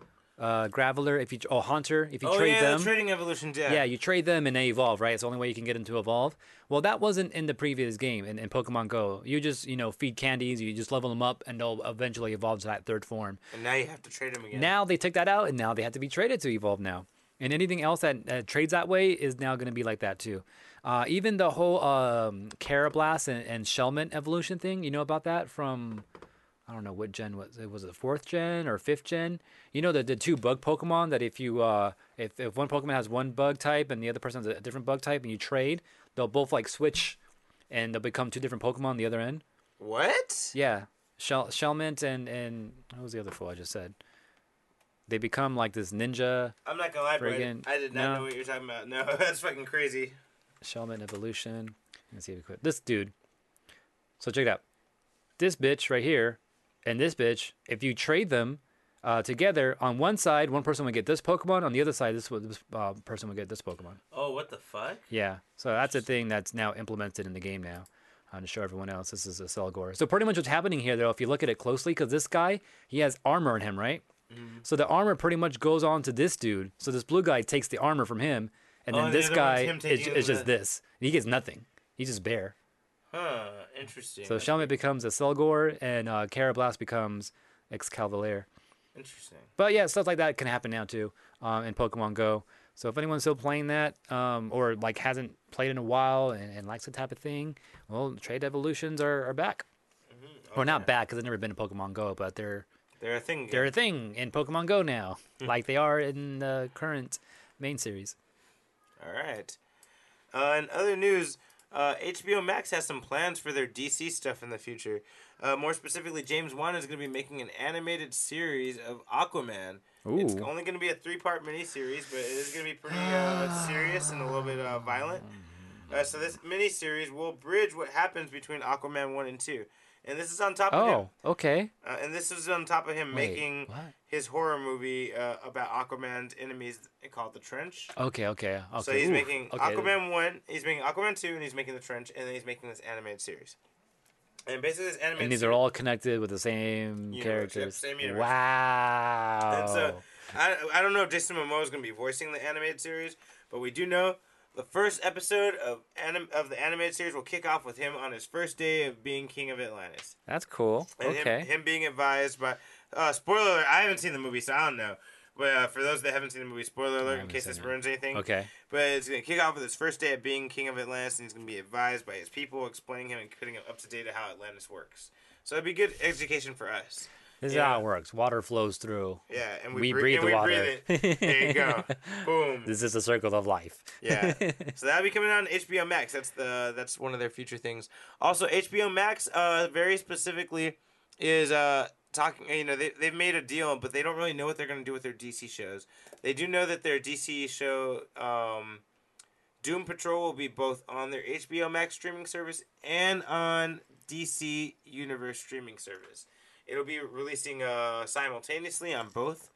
uh, Graveler. If you oh Haunter, if you Oh trade yeah, them, the trading evolutions. Yeah. yeah, you trade them and they evolve, right? It's the only way you can get them to evolve. Well, that wasn't in the previous game in, in Pokemon Go. You just, you know, feed candies, you just level them up, and they'll eventually evolve to that third form. And now you have to trade them again. Now they took that out, and now they have to be traded to evolve now. And anything else that uh, trades that way is now going to be like that too. Uh, even the whole um, Carablast and, and Shelmet evolution thing, you know about that from... I don't know what gen was it. Was it fourth gen or fifth gen? You know the the two bug Pokemon that if you uh if, if one Pokemon has one bug type and the other person has a different bug type and you trade, they'll both like switch, and they'll become two different Pokemon on the other end. What? Yeah, Shell Shelmet and and what was the other four I just said? They become like this ninja I'm not gonna lie, Brandon. Friggin- I did not no. know what you're talking about. No, that's fucking crazy. Shelmet evolution. Let's see if we quit. This dude. So check it out. This bitch right here. And this bitch, if you trade them uh, together, on one side, one person would get this Pokemon. On the other side, this, this uh, person would get this Pokemon. Oh, what the fuck? Yeah. So that's a thing that's now implemented in the game now. Uh, to show everyone else, this is a Selgor. So pretty much what's happening here, though, if you look at it closely, because this guy, he has armor on him, right? Mm-hmm. So the armor pretty much goes on to this dude. So this blue guy takes the armor from him, and Oh, then and the this other guy one's him is, taking is just the- this. He gets nothing. He's just bare. Huh. Interesting. So Shelmet becomes a Selgor, and uh, Carablast becomes Excalibur. Interesting. But yeah, stuff like that can happen now too um, in Pokemon Go. So if anyone's still playing that um, or like hasn't played in a while and, and likes the type of thing, well, trade evolutions are, are back. Mm-hmm. Or not back because they've never been in Pokemon Go, but they're They're a thing. they're a thing in Pokemon Go now, Hmm. like they are in the current main series. All right. Uh, in other news, uh, H B O Max has some plans for their D C stuff in the future. Uh, more specifically, James Wan is going to be making an animated series of Aquaman. It's Ooh. only going to be a three-part miniseries, but it is going to be pretty uh, serious and a little bit uh, violent. Uh, so this miniseries will bridge what happens between Aquaman one and two. And this is on top of him. Oh, okay. Uh, and this is on top of him Wait, making what? his horror movie uh, about Aquaman's enemies called The Trench. Okay, okay, okay. So he's Ooh, making okay. Aquaman one, he's making Aquaman two, and he's making The Trench, and then he's making this animated series. And basically, this animated And these are series, all connected with the same Universe, characters. yep, same universe. Wow. And so I, I don't know if Jason Momoa is going to be voicing the animated series, but we do know the first episode of anim, of the animated series will kick off with him on his first day of being King of Atlantis. That's cool. And Okay. him, him being advised by uh, spoiler alert, I haven't seen the movie, so I don't know. But uh, for those that haven't seen the movie, spoiler alert in haven't case seen this it. ruins anything. Okay. But it's going to kick off with his first day of being King of Atlantis, and he's going to be advised by his people, explaining him and putting him up to date on how Atlantis works. So it'd be good education for us. This is Yeah. how it works. Water flows through. Yeah, and we, We breathe, breathe and the we water. breathe it. There you go. Boom. This is the circle of life. Yeah. So that'll be coming out on H B O Max. That's the that's one of their future things. Also, H B O Max, uh, very specifically, is uh talking. You know, they they've made a deal, but they don't really know what they're gonna do with their D C shows. They do know that their D C show, um, Doom Patrol, will be both on their H B O Max streaming service and on D C Universe streaming service. It'll be releasing uh simultaneously on both.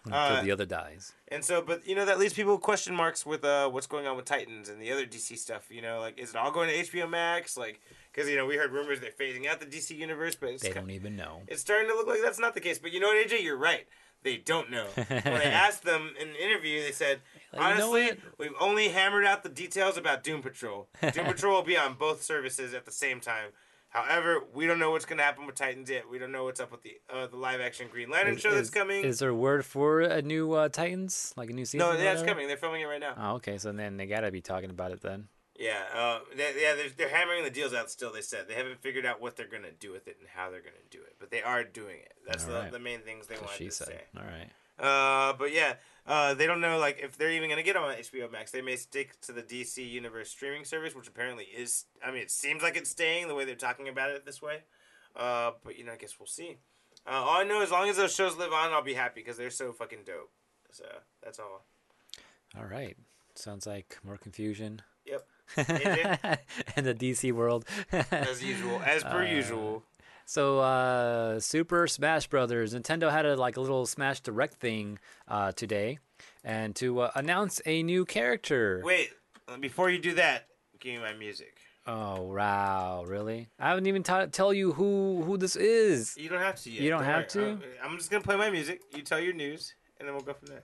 Until Uh, the other dies. And so, but you know, that leaves people with question marks with uh, what's going on with Titans and the other D C stuff. You know, like is it all going to H B O Max? Like, because you know we heard rumors they're phasing out the D C universe, but it's They ki- don't even know. it's starting to look like that's not the case. But you know what, A J, you're right. They don't know. When they asked them in an interview, they said, Like, you know honestly, what? we've only hammered out the details about Doom Patrol. Doom Patrol will be on both services at the same time. However, we don't know what's going to happen with Titans yet. We don't know what's up with the uh, the live action Green Lantern Is, show that's is- coming. is there word for a new uh, Titans? Like a new season? no, or yeah, it's whatever? coming. They're filming it right now. Oh, okay. So then they gotta be talking about it then. Yeah, uh, they, yeah, they're, they're hammering the deals out still, they said. They haven't figured out what they're going to do with it and how they're going to do it. But they are doing it. That's the, Alright. the main things they That's what wanted she to said. say. All right. Uh, but yeah, uh, they don't know like if they're even going to get on H B O Max. They may stick to the D C Universe streaming service, which apparently is, I mean, it seems like it's staying the way they're talking about it this way. Uh, but, you know, I guess we'll see. Uh, all I know, as long as those shows live on, I'll be happy because they're so fucking dope. So, that's all. All right. Sounds like more confusion Yep. A J, in the D C world. as usual. As per Uh, usual. So, uh, Super Smash Brothers. Nintendo had a like a little Smash Direct thing uh, today, and to uh, announce a new character. Wait, before you do that, give me my music. Oh wow, really? I haven't even t- tell you who who this is. You don't have to yet. You don't have worry. to? I'm, I'm just gonna play my music. You tell your news, and then we'll go from there.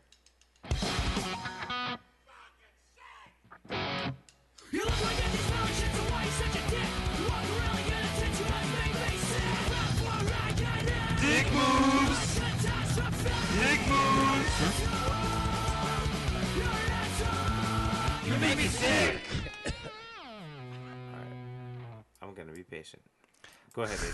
You look like that this knowledge shit, so why you such a dick? You walk around like an attention on baby sick. Before I get in, Dick moves. Dick moves. You make me sick. All right, I'm gonna be patient. Go ahead,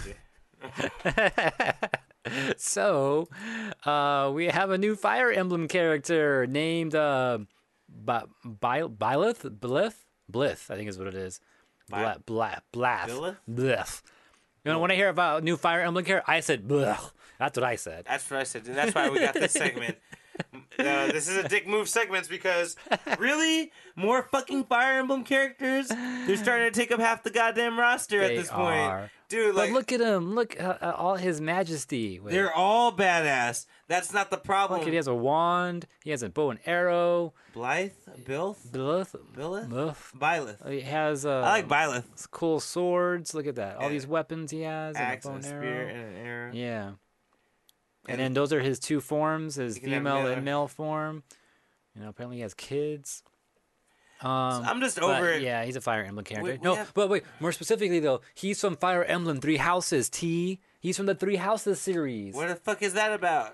A J. So, uh, we have a new Fire Emblem character named uh, Bi- Bi- Byleth? Blith? Blith, I think is what it is. Bla- Bla- Blath. Byleth? Blith. You know, when I hear about a new Fire Emblem character, I said Blith. That's what I said. That's what I said, and that's why we got this segment. Uh, this is a dick move segments because really more fucking Fire Emblem characters. They're starting to take up half the goddamn roster at They this point, are. dude. But Like, look at him. Look at uh, all his majesty. Wait. they're all badass. That's not the problem. Look, he has a wand. He has a bow and arrow. Blythe, Bilth, Blith. Byleth, Blith. Byleth. He has uh, I like Byleth. cool swords. Look at that. All Yeah. these weapons he has. Axe and a and bow a and spear arrow. and an arrow. Yeah. And, And- then those are his two forms, his You can have female the and other- male form. You know, apparently he has kids. Um, I'm just but, over it. Yeah, he's a Fire Emblem character. We- we no, have- but wait, more specifically though, he's from Fire Emblem Three Houses. T. He's from the Three Houses series. What the fuck is that about?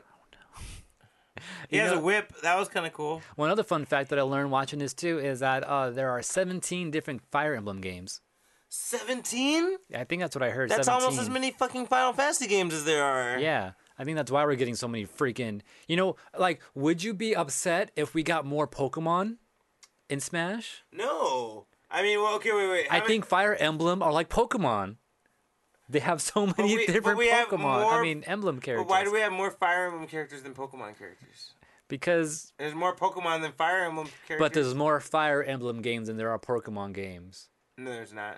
He You has know- a whip. That was kind of cool. One other fun fact that I learned watching this too is that uh, there are seventeen different Fire Emblem games. seventeen? I think that's what I heard. That's seventeen. almost as many fucking Final Fantasy games as there are. Yeah, I think that's why we're getting so many freaking. You know, like, would you be upset if we got more Pokemon in Smash? No. I mean, well, okay, wait, wait. I Haven't- think Fire Emblem are like Pokemon. They have so many we- but different we have Pokemon. I more- mean, emblem characters. But why do we have more Fire Emblem characters than Pokemon characters? Because, There's more Pokemon than Fire Emblem characters. but there's more Fire Emblem games than there are Pokemon games. No, there's not.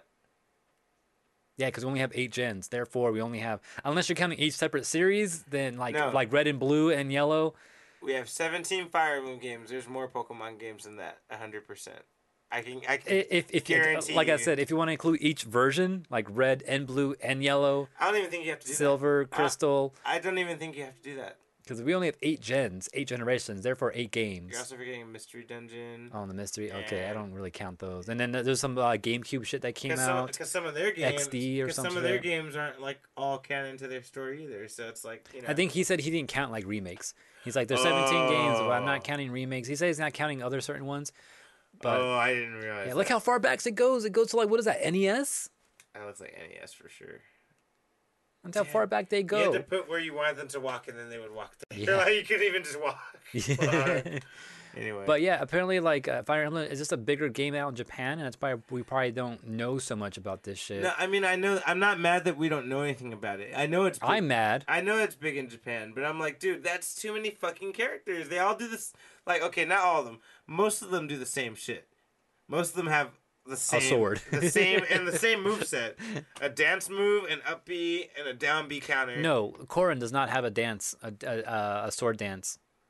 Yeah, because we only have eight gens. Therefore, we only have, unless you're counting each separate series, then like No. like red and blue and yellow. We have seventeen Fire Emblem games. There's more Pokemon games than that. one hundred percent. I can, I can I- If if you, guarantee like I you. said, if you want to include each version, like red and blue and yellow, I don't even think you have to do silver, that. crystal, I, I don't even think you have to do that. because we only have eight gens, eight generations. Therefore, eight games. You're also forgetting Mystery Dungeon. Oh, the mystery. Okay, I And- don't really count those. And then there's some uh, GameCube shit that came Because some, out. 'cause some of their games, X D or 'cause some something of their like that. games aren't like all canon to their story either. So it's like, you know. I think he said he didn't count like remakes. He's like, there's seventeen games, but I'm Oh. not counting remakes. He says he's not counting other certain ones. But oh, I didn't realize. yeah, that. look how far back it goes. It goes to like what is that? N E S? That looks like N E S for sure. That's how far back they You go. had to put where you wanted them to walk, and then they would walk there. Yeah. Like you couldn't even just walk. Yeah. Anyway. But yeah, apparently like uh, Fire Emblem is just a bigger game out in Japan, and that's why we probably don't know so much about this shit. no, I mean, I know. I'm not mad that we don't know anything about it. I know it's. Big, I'm mad. I know it's big in Japan, but I'm like, dude, that's too many fucking characters. They all do this. Like, okay, not all of them. Most of them do the same shit. Most of them have the same sword. the same and the same move set. A dance move, an up B, and a down B counter. No, Korin does not have a dance, a, a, a sword dance.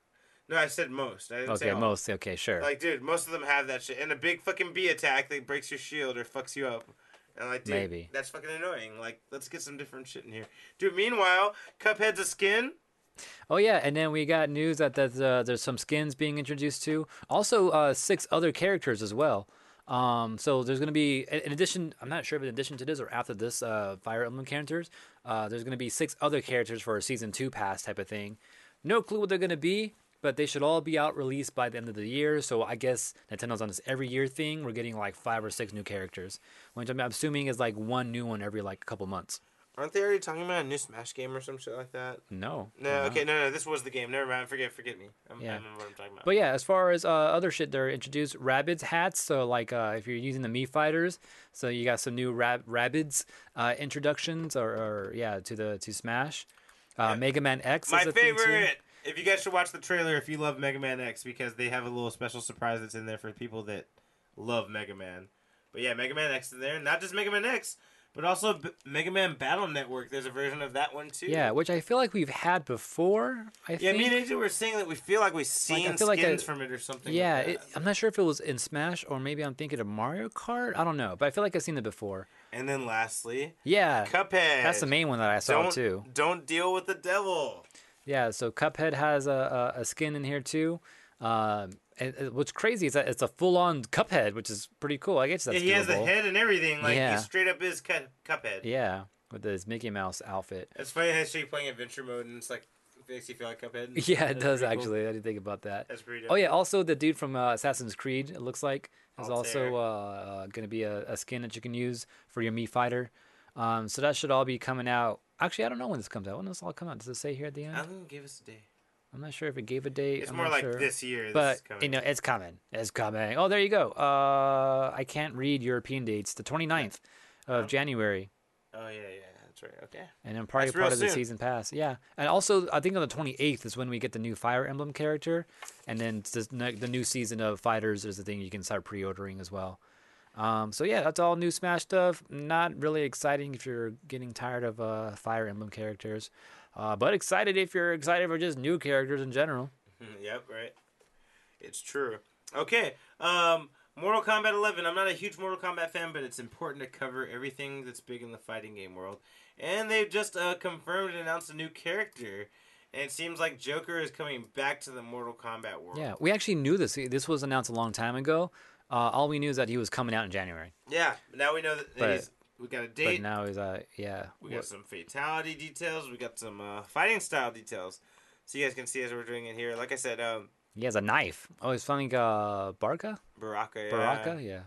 No, I said most. I didn't say Okay, all. most. Okay, sure. Like, dude, most of them have that shit. And a big fucking bee attack that breaks your shield or fucks you up. And like, dude, Maybe. that's fucking annoying. Like, let's get some different shit in here. Dude, meanwhile, Cuphead's a skin. Oh yeah, and then we got news that there's, uh, there's some skins being introduced too. Also, uh, six other characters as well. Um, so there's gonna be, in in addition, I'm not sure if in addition to this or after this, uh, Fire Emblem characters, uh, there's gonna be six other characters for a season two pass type of thing. No clue what they're gonna be, but they should all be out released by the end of the year. So I guess Nintendo's on this every year thing. We're getting like five or six new characters, which I'm assuming is like one new one every like couple months. Aren't they already talking about a new Smash game or some shit like that? No. No, they're okay, not. no, no, this was the game. Never mind. Forget, forget me. I'm, Yeah. I don't know what I'm talking about. But yeah, as far as uh, other shit, they're introduced Rabbids hats. So like, uh, if you're using the Mii fighters, so you got some new Rab- Rabbids uh, introductions, or, or yeah, to the to Smash. Uh, Yeah. Mega Man X. My is a thing, too. favorite. If you guys should watch the trailer if you love Mega Man X because they have a little special surprise that's in there for people that love Mega Man. But yeah, Mega Man X is in there. Not just Mega Man X, but also B- Mega Man Battle Network. There's a version of that one too. Yeah, which I feel like we've had before. I Yeah, think. me and A J were saying that we feel like we've seen feel like skins a- from it or something. Yeah, like it, that. I'm not sure if it was in Smash or maybe I'm thinking of Mario Kart. I don't know, but I feel like I've seen it before. And then lastly, Yeah, Cuphead. that's the main one that I saw don't, too. Don't deal with the devil. Yeah, so Cuphead has a, a, a skin in here too. Um, and, and what's crazy is that it's a full-on Cuphead, which is pretty cool. I guess that's Yeah, he has the doable. head and everything. Like Yeah. he straight up is Cu- Cuphead. Yeah, with his Mickey Mouse outfit. It's funny how you playing adventure mode and it's like it makes you feel like Cuphead. Yeah, it That's does pretty cool. actually. I didn't think about that. That's pretty dope. Oh yeah, also the dude from uh, Assassin's Creed, it looks like, is Altair. also uh, going to be a, a skin that you can use for your Mii fighter. Um, so that should all be coming out. Actually, I don't know when this comes out. When does this all come out? Does it say here at the end? I don't think give us a day. I'm not sure if it gave a date. It's I'm more not like sure. this year. This But is coming. you know, it's coming. It's coming. Oh, there you go. Uh, I can't read European dates. The twenty-ninth of January, Oh yeah, yeah, that's right. Okay. and then probably That's part real of the soon. season pass. Yeah, and also I think on the twenty-eighth is when we get the new Fire Emblem character, and then this, ne- the new season of Fighters is the thing you can start pre-ordering as well. Um, so yeah, that's all new Smash stuff. Not really exciting if you're getting tired of uh, Fire Emblem characters, uh, but excited if you're excited for just new characters in general. Yep, right. It's true. Okay. Um, Mortal Kombat eleven. I'm not a huge Mortal Kombat fan, but it's important to cover everything that's big in the fighting game world. And they've just uh, confirmed and announced a new character. And it seems like Joker is coming back to the Mortal Kombat world. Yeah, we actually knew this. This was announced a long time ago. Uh, all we knew is that he was coming out in January. Yeah. But now we know that But- he's, we got a But date. now he's uh yeah. We got some fatality details. We got some uh, fighting style details. So you guys can see as we're doing it here. Like I said, um, He has a knife. Oh, he's fighting uh Barca? Baraka. Yeah. Baraka, yeah.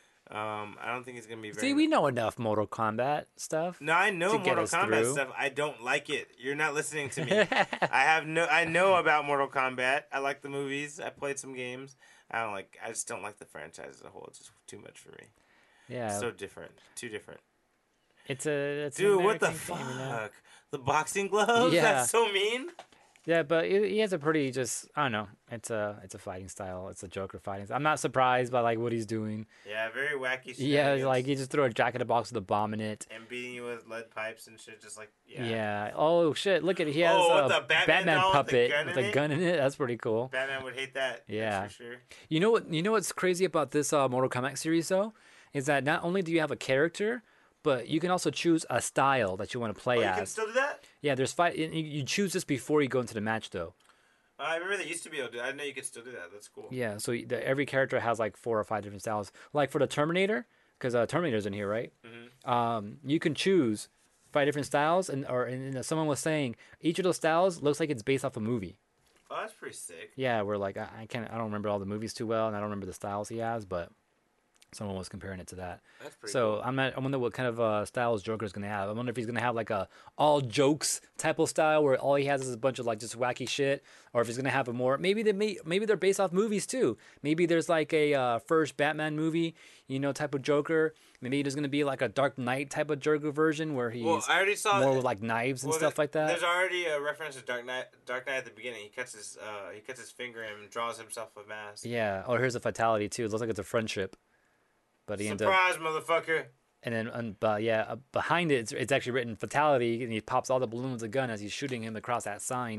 Um, I don't think it's gonna be very. See, we know enough Mortal Kombat stuff. No, I know to get Mortal us Kombat through. stuff. I don't like it. You're not listening to me. I have no. I know about Mortal Kombat. I like the movies. I played some games. I don't like. I just don't like the franchise as a whole. It's just too much for me. Yeah. So different. Too different. it's a it's an Dude, what the American thing, you know? fuck? The boxing gloves? Yeah. That's so mean. Yeah, but he he has a pretty just I don't know. It's a it's a fighting style. It's a Joker fighting. I'm not surprised by like what he's doing. Yeah, very wacky. Yeah, shenanigans. like he just threw a jack in a box with a bomb in it. and beating you with lead pipes and shit. Just like yeah. Yeah. Oh shit! Look at he has Oh, a with the Batman doll with the puppet gun with in a it? gun in it. That's pretty cool. Batman would hate that. Yeah. That's for sure. You know what? You know what's crazy about this uh, Mortal Kombat series though, is that not only do you have a character, but you can also choose a style that you want to play Oh, you as. can still do that? Yeah, there's fight. You, you choose this before you go into the match though. Uh, I remember they used to be able to do that. I didn't know you could still do that. That's cool. Yeah, so the, every character has like four or five different styles. Like for the Terminator, because uh, Terminator's in here, right? Mm-hmm. Um, you can choose five different styles, and or and, and someone was saying each of those styles looks like it's based off a movie. Oh, that's pretty sick. Yeah, we're like I, I can't I don't remember all the movies too well, and I don't remember the styles he has, but someone was comparing it to that. That's pretty So cool. I'm at, I wonder what kind of uh, styles Joker's gonna have. I wonder if he's gonna have like a all jokes type of style where all he has is a bunch of like just wacky shit, or if he's gonna have a more maybe they may maybe they're based off movies too. Maybe there's like a uh, first Batman movie, you know, type of Joker. Maybe there's gonna be like a Dark Knight type of Joker version where he's Well, I already saw more that- with like knives and well, stuff there- like that. There's already a reference to Dark Knight. Dark Knight at the beginning. He cuts his uh, he cuts his finger and draws himself a mask. Yeah. Oh, here's a fatality too. It looks like it's a friendship, but he ends up. Surprise, motherfucker! And then, um, but yeah, uh, behind it, it's, it's actually written fatality, and he pops all the balloons with a gun as he's shooting him across that sign.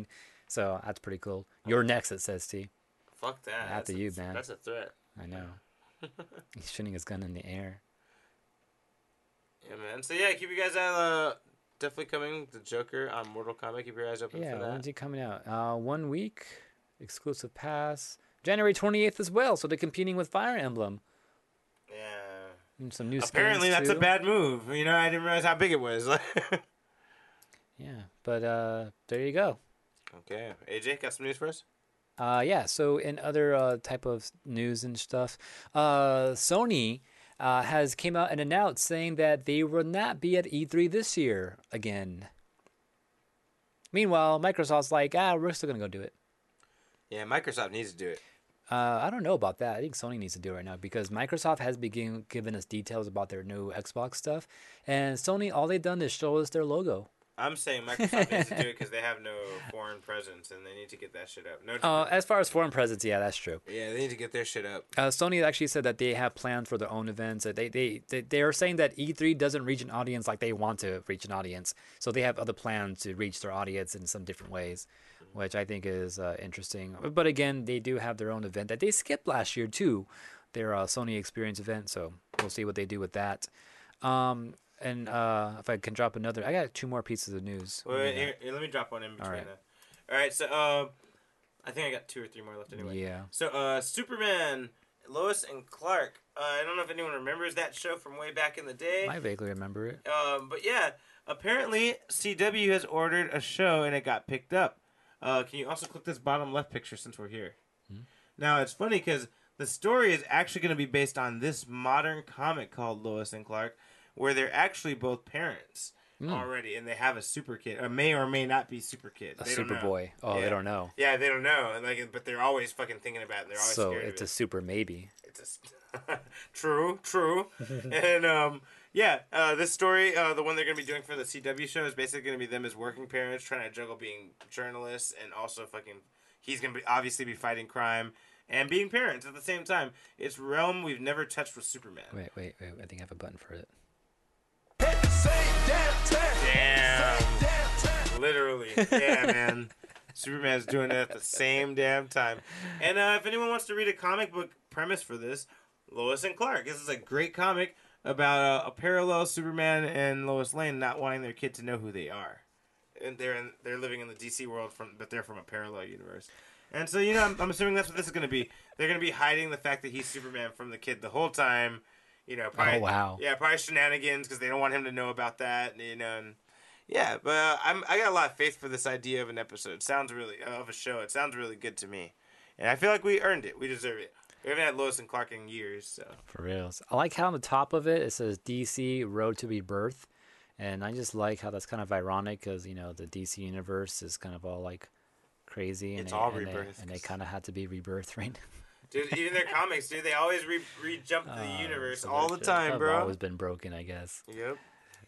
So that's pretty cool. You're next, it says T. Fuck that. After That's you, a, man. That's a threat. I know. He's shooting his gun in the air. Yeah, man. So yeah, keep you guys out. Uh, definitely coming. The Joker on Mortal Kombat. Keep your eyes open Yeah, for that. when's he coming out? Uh, one week, exclusive pass. January twenty-eighth as well, so they're competing with Fire Emblem. Yeah. And some new skins, Apparently, that's a too. bad move. You know, I didn't realize how big it was. Yeah, but uh, there you go. Okay, A J, got some news for us? Uh, yeah, so in other uh, type of news and stuff, uh, Sony uh, has came out and announced saying that they will not be at E three this year again. Meanwhile, Microsoft's like, ah, we're still going to go do it. Yeah, Microsoft needs to do it. Uh, I don't know about that. I think Sony needs to do it right now because Microsoft has begun giving us details about their new Xbox stuff. And Sony, all they've done is show us their logo. I'm saying Microsoft needs to do it because they have no foreign presence and they need to get that shit up. No, Uh, as far as foreign presence, yeah, that's true. yeah, they need to get their shit up. Uh, Sony actually said that they have plans for their own events. That They, they they they are saying that E three doesn't reach an audience like they want to reach an audience. So they have other plans to reach their audience in some different ways, which I think is uh, interesting. But again, they do have their own event that they skipped last year too, their uh, Sony Experience event. So we'll see what they do with that. Um, and uh, if I can drop another, I got two more pieces of news. Wait, wait, here, here, let me drop one in between right. that. All right, so uh, I think I got two or three more left anyway. Yeah. So uh, Superman, Lois and Clark. Uh, I don't know if anyone remembers that show from way back in the day. I vaguely remember it. Um, but yeah, apparently C W has ordered a show and it got picked up. Uh, can you also click this bottom left picture since we're here? Hmm? Now it's funny because the story is actually going to be based on this modern comic called Lois and Clark, where they're actually both parents already, and they have a super kid, or may or may not be super kid. A They don't know. Superboy. Oh, Yeah. they don't know. Yeah, they don't know, and like, but they're always fucking thinking about it. And they're always So scared it's a of it. super maybe. It's a, true, true, and um, yeah, uh, this story, uh, the one they're gonna be doing for the C W show, is basically gonna be them as working parents trying to juggle being journalists and also fucking. He's gonna be obviously be fighting crime and being parents at the same time. It's realm we've never touched with Superman. Wait, wait, wait. I think I have a button for it. Damn. Literally. Yeah, man. Superman's doing it at the same damn time. And uh, if anyone wants to read a comic book premise for this, Lois and Clark. This is a great comic about uh, a parallel Superman and Lois Lane not wanting their kid to know who they are. And they're in, they're living in the D C world, from, but they're from a parallel universe. And so, you know, I'm, I'm assuming that's what this is going to be. They're going to be hiding the fact that he's Superman from the kid the whole time. You know, probably, Oh, wow. Yeah, probably shenanigans because they don't want him to know about that. You know, and yeah, but uh, I'm I got a lot of faith for this idea of an episode. It sounds really uh, of a show. It sounds really good to me, and I feel like we earned it. We deserve it. We haven't had Lois and Clark in years, so For real. I like how on the top of it, it says D C Road to Rebirth. And I just like how that's kind of ironic because, you know, the D C universe is kind of all like crazy. And It's they, all and rebirth, They, and they 'cause- kind of had to be rebirthed right now. dude, even their comics, dude, they always re re jump the Uh, universe so all they're the just- time, they've bro. always been broken, I guess. Yep.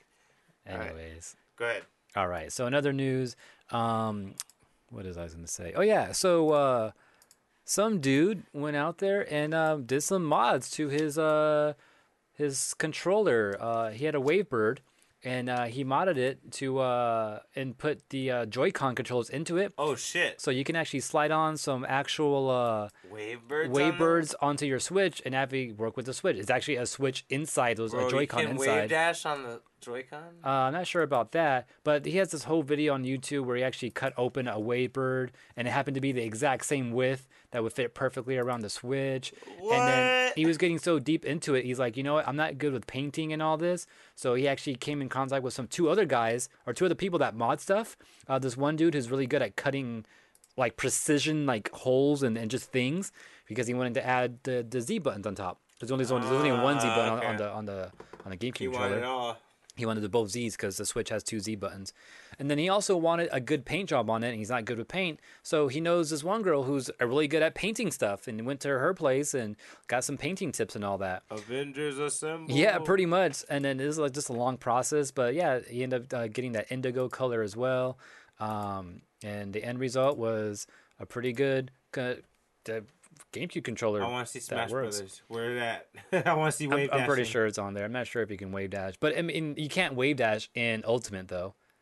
All right. Anyways. Go ahead. All right. So another news. Um, what is I was going to say? Oh, yeah. So uh, some dude went out there and um, did some mods to his uh, his controller. Uh, he had a Wavebird. And uh, he modded it to uh, and put the uh, Joy-Con controls into it, Oh shit. so you can actually slide on some actual uh, Wavebirds. on Wavebirds onto your Switch and have it work with the Switch. It's actually a Switch inside those Bro, a Joy-Con you can inside. wave dash on the Joy-Con. Uh, I'm not sure about that, but he has this whole video on YouTube where he actually cut open a Wavebird, and it happened to be the exact same width that would fit perfectly around the Switch. And then What? he was getting so deep into it, he's like, you know what? I'm not good with painting and all this. So he actually came in contact with some two other guys or two other people that mod stuff. Uh, this one dude who's really good at cutting like precision like holes and, and just things because he wanted to add the, the Z buttons on top. There's only, there's only one Z Ah, button on, okay. on the on the on the GameCube You controller. want it all. He wanted the both Z's because the Switch has two Z buttons. And then he also wanted a good paint job on it, and he's not good with paint. So he knows this one girl who's uh, really good at painting stuff, and went to her place and got some painting tips and all that. Avengers Assemble. Yeah, pretty much. And then this is like just a long process, but yeah, he ended up uh, getting that indigo color as well. Um, and the end result was a pretty good uh, the GameCube controller. I want to see that Smash works. Brothers. Where that? I want to see I'm, wave I'm pretty dashing. sure it's on there. I'm not sure if you can wave dash, but I mean, you can't wave dash in Ultimate though.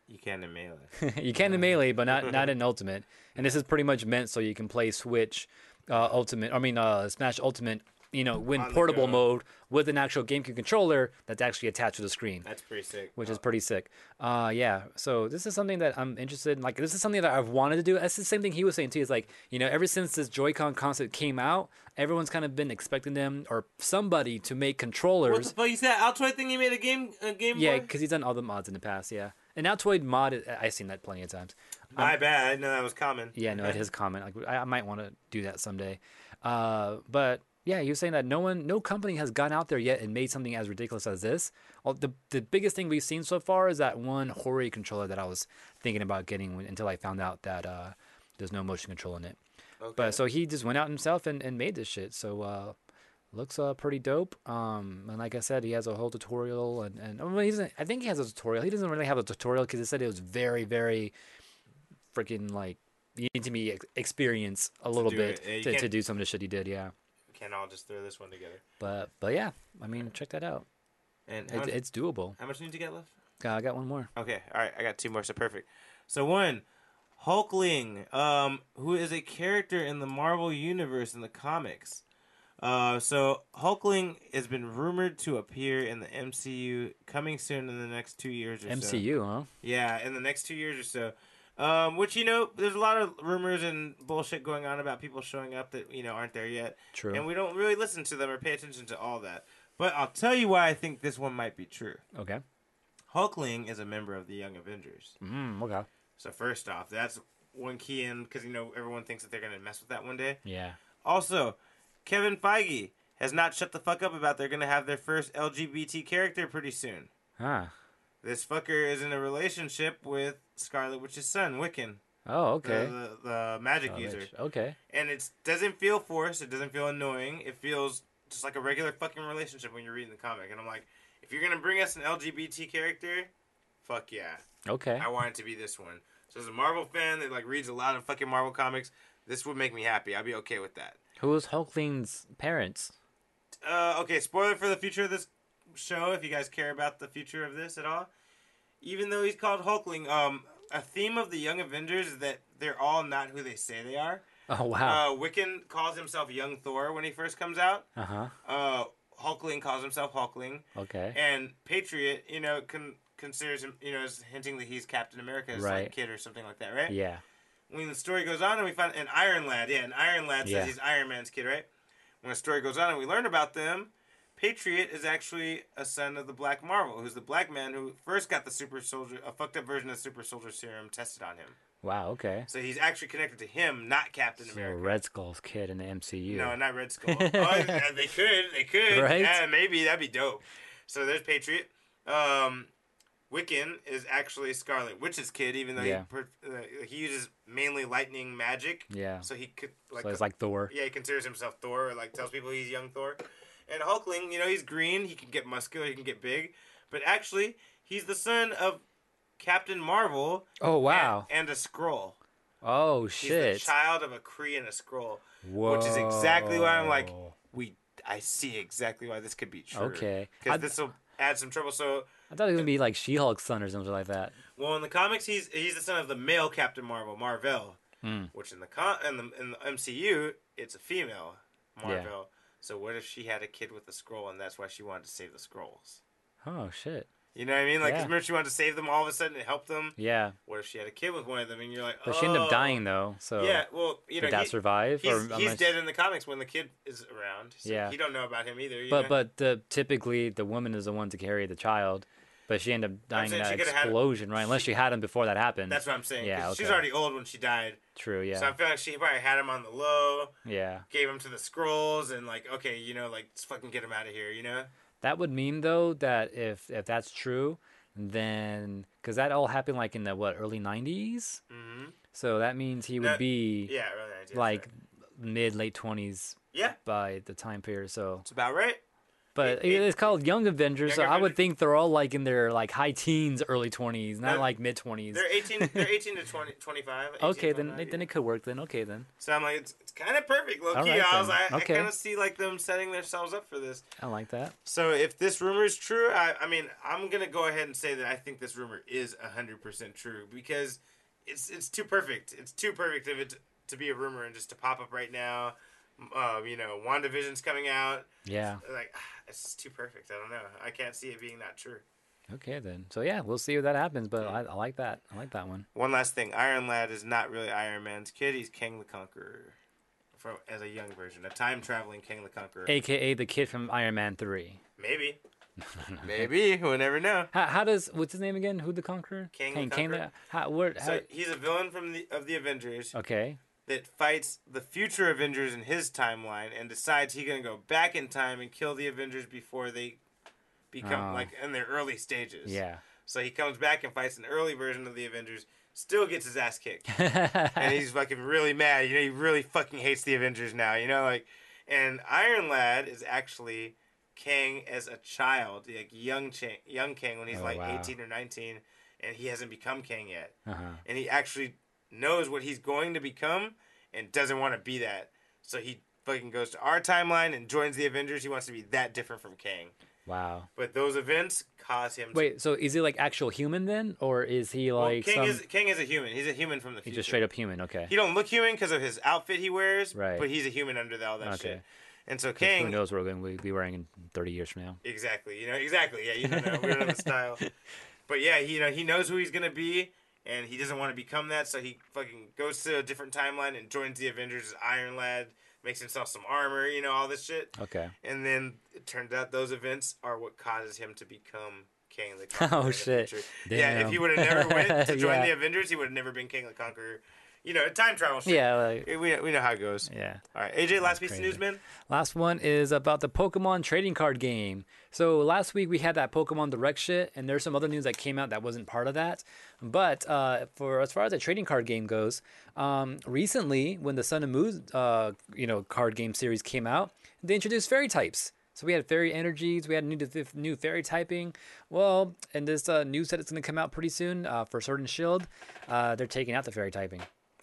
You can in Melee. You can in Melee, but not not in Ultimate. And this is pretty much meant so you can play Switch uh, Ultimate. I mean, uh, Smash Ultimate. You know, win On the portable go. mode with an actual GameCube controller that's actually attached to the screen. That's pretty sick. Which is pretty sick. Uh, yeah. So this is something that I'm interested in. Like, this is something that I've wanted to do. That's the same thing he was saying too. It's like, you know, ever since this Joy-Con concept came out, everyone's kind of been expecting them or somebody to make What controllers. the fuck? You said Altoid thing? You made a game, a game. Yeah, Boy? because he's done all the mods in the past. Yeah, and Altoid mod, I've seen that plenty of times. My bad. I didn't know that was common. Yeah, no, it is common. Like, I, I might want to do that someday. Uh, but yeah, he was saying that no one, no company has gone out there yet and made something as ridiculous as this. All, the the biggest thing we've seen so far is that one Hori controller that I was thinking about getting when, until I found out that uh, there's no motion control in it. Okay. But so he just went out himself and, and made this shit. So uh, looks uh, pretty dope. Um, and like I said, he has a whole tutorial and and well, he doesn't, I think he has a tutorial. He doesn't really have a tutorial because he said it was very very freaking like you need to be ex- experience a little do bit it. Yeah, you to, to can't- do some of the shit he did. Yeah. Can't all just throw this one together. But but yeah, I mean, check that out. And how It, much, it's doable. how much need to get left? Uh, I got one more. Okay, all right, I got two more, so perfect. So one, Hulkling, um, who is a character in the Marvel universe in the comics. Uh, so Hulkling has been rumored to appear in the M C U coming soon in the next two years or so. M C U, huh? Yeah, in the next two years or so. Um, which, you know, there's a lot of rumors and bullshit going on about people showing up that, you know, aren't there yet. True. And we don't really listen to them or pay attention to all that. But I'll tell you why I think this one might be true. Okay. Hulkling is a member of the Young Avengers. Mm, okay. So first off, that's one key in, because, you know, everyone thinks that they're going to mess with that one day. Yeah. Also, Kevin Feige has not shut the fuck up about they're going to have their first L G B T character pretty soon. Huh. This fucker is in a relationship with Scarlet Witch's son, Wiccan. Oh, okay. The, the, the magic Oh, user. bitch. Okay. And it doesn't feel forced. It doesn't feel annoying. It feels just like a regular fucking relationship when you're reading the comic. And I'm like, if you're going to bring us an L G B T character, fuck yeah. Okay. I want it to be this one. So as a Marvel fan that like reads a lot of fucking Marvel comics, this would make me happy. I'd be okay with that. Who was Hulkling's parents? Uh, okay, spoiler for the future of this show, if you guys care about the future of this at all. Even though he's called Hulkling, um, a theme of the Young Avengers is that they're all not who they say they are. Oh, wow. Uh, Wiccan calls himself Young Thor when he first comes out. Uh huh. Uh, Hulkling calls himself Hulkling. Okay. And Patriot, you know, con- considers him, you know, is hinting that he's Captain America's Right. like, kid or something like that, right? Yeah. When the story goes on and we find an Iron Lad, yeah, an Iron Lad says Yeah. he's Iron Man's kid, right? When the story goes on and we learn about them, Patriot is actually a son of the Black Marvel, who's the black man who first got the super soldier, a fucked up version of the super soldier serum tested on him. Wow. Okay. So he's actually connected to him, not Captain So America. Red Skull's kid in the M C U. No, not Red Skull. Oh, yeah, they could, they could. Right? Yeah, maybe that'd be dope. So there's Patriot. Um, Wiccan is actually Scarlet Witch's kid, even though Yeah. he per- uh, he uses mainly lightning magic. Yeah. So he could like, So it's like Thor. yeah, he considers himself Thor, or like tells people he's young Thor. And Hulkling, you know, he's green. He can get muscular. He can get big. But actually, he's the son of Captain Marvel. Oh, wow. And, and a Skrull. Oh, He's shit. the child of a Kree and a Skrull. Whoa. Which is exactly why I'm like, we. I see exactly why this could be true. Okay. Because I'd- this will add some trouble. So, I thought it was going to be like She-Hulk's son or something like that. well, in the comics, he's he's the son of the male Captain Marvel, Marvel. Mm. Which in the con in the in the M C U, it's a female Marvel. So what if she had a kid with a Skrull, and that's why she wanted to save the Skrulls? Oh, shit. You know what I mean? Like, 'cause Yeah. remember she wanted to save them all of a sudden and help them? Yeah. What if she had a kid with one of them, and you're like, But oh. she ended up dying, though. So Yeah, well, you know, did that he- survive? he's, or he's unless- dead in the comics when the kid is around. So Yeah. you don't know about him either. You But know? but the, typically the woman is the one to carry the child, but she ended up dying in saying that she could've had- explosion, right? Unless she, had him before that happened. That's what I'm saying. Yeah, 'cause okay. She's already old when she died. True. Yeah. So I feel like she probably had him on the low, yeah. gave him to the Skrulls, and like, okay, you know, like, let's fucking get him out of here, you know? That would mean though that if if that's true, then because that all happened like in the what early nineties, Mm-hmm. so that means he would No, be Yeah, really nice. like mid late twenties Yeah, by the time period. So it's about right. But It- it- it's called Young Avengers, so Young I would Avengers. think they're all like in their like high teens, early twenties, not No, like mid twenties. They're eighteen. They're eighteen to twenty, twenty-five. eighteen, Okay, then twenty-five, then yeah. it could work. Then okay, then So I'm like, it's, it's kind of perfect, low All key. right, I was then. like, Okay. I kind of see like them setting themselves up for this. I like that. So if this rumor is true, I, I mean, I'm gonna go ahead and say that I think this rumor is hundred percent true because it's it's too perfect. It's too perfect of it to, to be a rumor and just to pop up right now. Um, you know, WandaVision's coming out. Yeah. Like, it's just too perfect. I don't know. I can't see it being not true. Okay, then. So yeah, we'll see if that happens. But I, I like that. I like that one. One last thing, Iron Lad is not really Iron Man's kid. He's Kang the Conqueror, from as a young version, a time traveling Kang the Conqueror. A K A the kid from Iron Man three. Maybe. Maybe. We'll never know. How, how does what's his name again? Who the Conqueror? Kang the Kang Conqueror. how, where, how, So he's a villain from the of the Avengers okay. that fights the future Avengers in his timeline and decides he's gonna go back in time and kill the Avengers before they become Oh. like in their early stages. Yeah. So he comes back and fights an early version of the Avengers. Still gets his ass kicked. And he's fucking really mad. You know, he really fucking hates the Avengers now. You know, like, and Iron Lad is actually Kang as a child, like young Chang, young Kang when he's Oh, like wow. eighteen or nineteen, and he hasn't become Kang yet. Uh-huh. And he actually knows what he's going to become and doesn't want to be that. So he fucking goes to our timeline and joins the Avengers. He wants to be that different from Kang. Wow. But those events cause him. Wait, so is he like actual human then, or is he to, well, like Kang some? is Kang is a human. He's a human from the He's future. just straight up human. Okay. He don't look human because of his outfit he wears, Right. but he's a human under the, all that Okay. shit. And so 'Cause Kang, Who knows what we're going to be wearing in thirty years from now? exactly, you know, exactly, yeah, you don't know, we don't know the style, but yeah, he, you know, he knows who he's gonna be, and he doesn't want to become that, so he fucking goes to a different timeline and joins the Avengers as Iron Lad, makes himself some armor, you know, all this shit, Okay. and then it turned out those events are what causes him to become King the Conqueror. Oh, in the shit. future. Yeah, if Damn. he would have never went to join Yeah. the Avengers, he would have never been King the Conqueror. You know, time travel shit. Yeah. Like, We, we know how it goes. yeah. All right, A J, last piece crazy. of news, man. Last one is about the Pokemon trading card game. So last week we had that Pokemon Direct shit, and there's some other news that came out that wasn't part of that. But uh, for as far as the trading card game goes, um, recently when the Sun and Moon, uh, you know, card game series came out, they introduced fairy types. So we had fairy energies, we had new new fairy typing. Well, and this uh, news that it's going to come out pretty soon uh, for Sword and Shield, uh, they're taking out the fairy typing.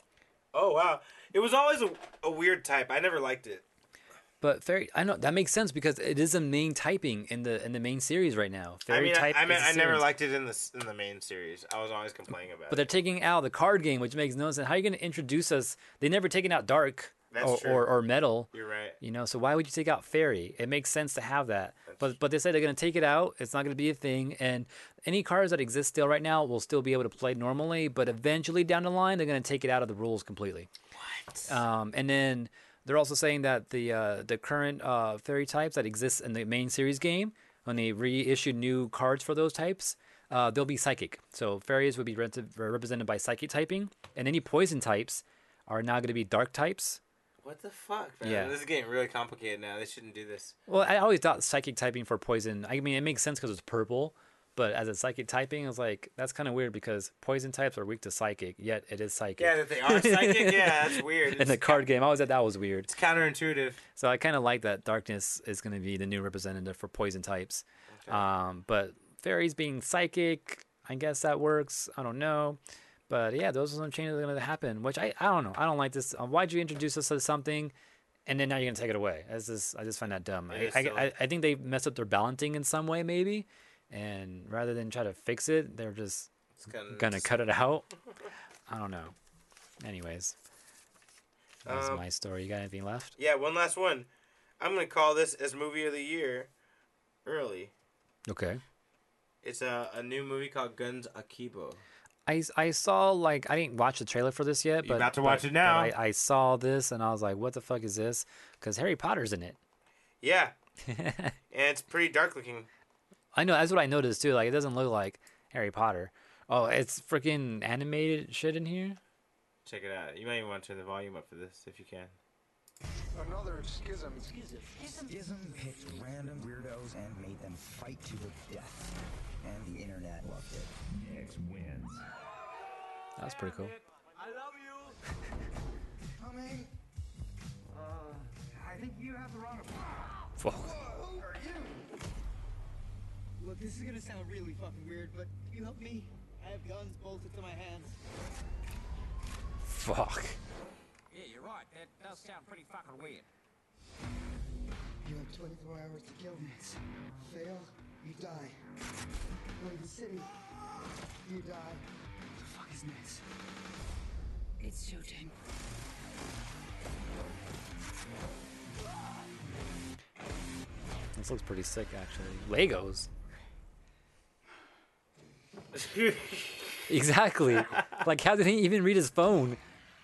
Oh wow, it was always a, a weird type. I never liked it. But fairy, I know that makes sense because it is a main typing in the in the main series right now. Fairy I mean, type. I, I, mean, is a I never series. liked it in the s- in the main series. I was always complaining about But it. they're taking out the card game, which makes no sense. How are you going to introduce us? They never taken out dark That's or, true. or or metal. You're right. You know, so why would you take out fairy? It makes sense to have that. But but they say they're going to take it out. It's not going to be a thing. And any cards that exist still right now will still be able to play normally. But eventually down the line, they're going to take it out of the rules completely. What? Um, and then they're also saying that the uh, the current uh, fairy types that exist in the main series game, when they reissue new cards for those types, uh, they'll be psychic. So fairies would be re- represented by psychic typing, and any poison types are now going to be dark types. What the fuck, man? Yeah. This is getting really complicated now. They shouldn't do this. Well, I always thought psychic typing for poison. I mean, it makes sense because it's purple, but as a psychic typing, I was like, that's kind of weird because poison types are weak to psychic, yet it is psychic. Yeah, that they are psychic. Yeah, that's weird. In the It's, card game, I always thought that was weird. it's counterintuitive. So I kind of like that darkness is going to be the new representative for poison types. Um, but fairies being psychic, I guess that works. I don't know. But yeah, those are some changes that are going to happen, which I, I don't know. I don't like this. Um, why'd you introduce us to something and then now you're going to take it away? It's just, I just find that dumb. It I, is I, silly. I, I think they messed up their balancing in some way, maybe. And rather than try to fix it, they're just It's kinda, going to cut it out. I don't know. Anyways, that's Um, my story. You got anything left? Yeah, one last one. I'm gonna call this as movie of the year early. Okay. It's a, a new movie called Guns Akibo. I, I saw like I didn't watch the trailer for this yet, but about to but- watch it but now. I, I saw this and I was like, "What the fuck is this?" Because Harry Potter's in it. Yeah, and it's pretty dark looking. I know that's what I noticed too. Like it doesn't look like Harry Potter. Oh, it's freaking animated shit in here. Check it out. You might even want to turn the volume up for this if you can. Another schism. Schism picked random weirdos and made them fight to the death. And the internet loved it. X wins. That's pretty cool. Coming. Uh, I think you have the wrong. Whoa. Who are you? This is gonna sound really fucking weird, but you help me. I have guns bolted to my hands. Fuck. Yeah, you're right. That does sound pretty fucking weird. You have twenty-four hours to kill Nance. Fail, you die. Leave the city, you die. What the fuck is Nance? It's showtime. This looks pretty sick, actually. Legos. Exactly. Like, how did he even read his phone?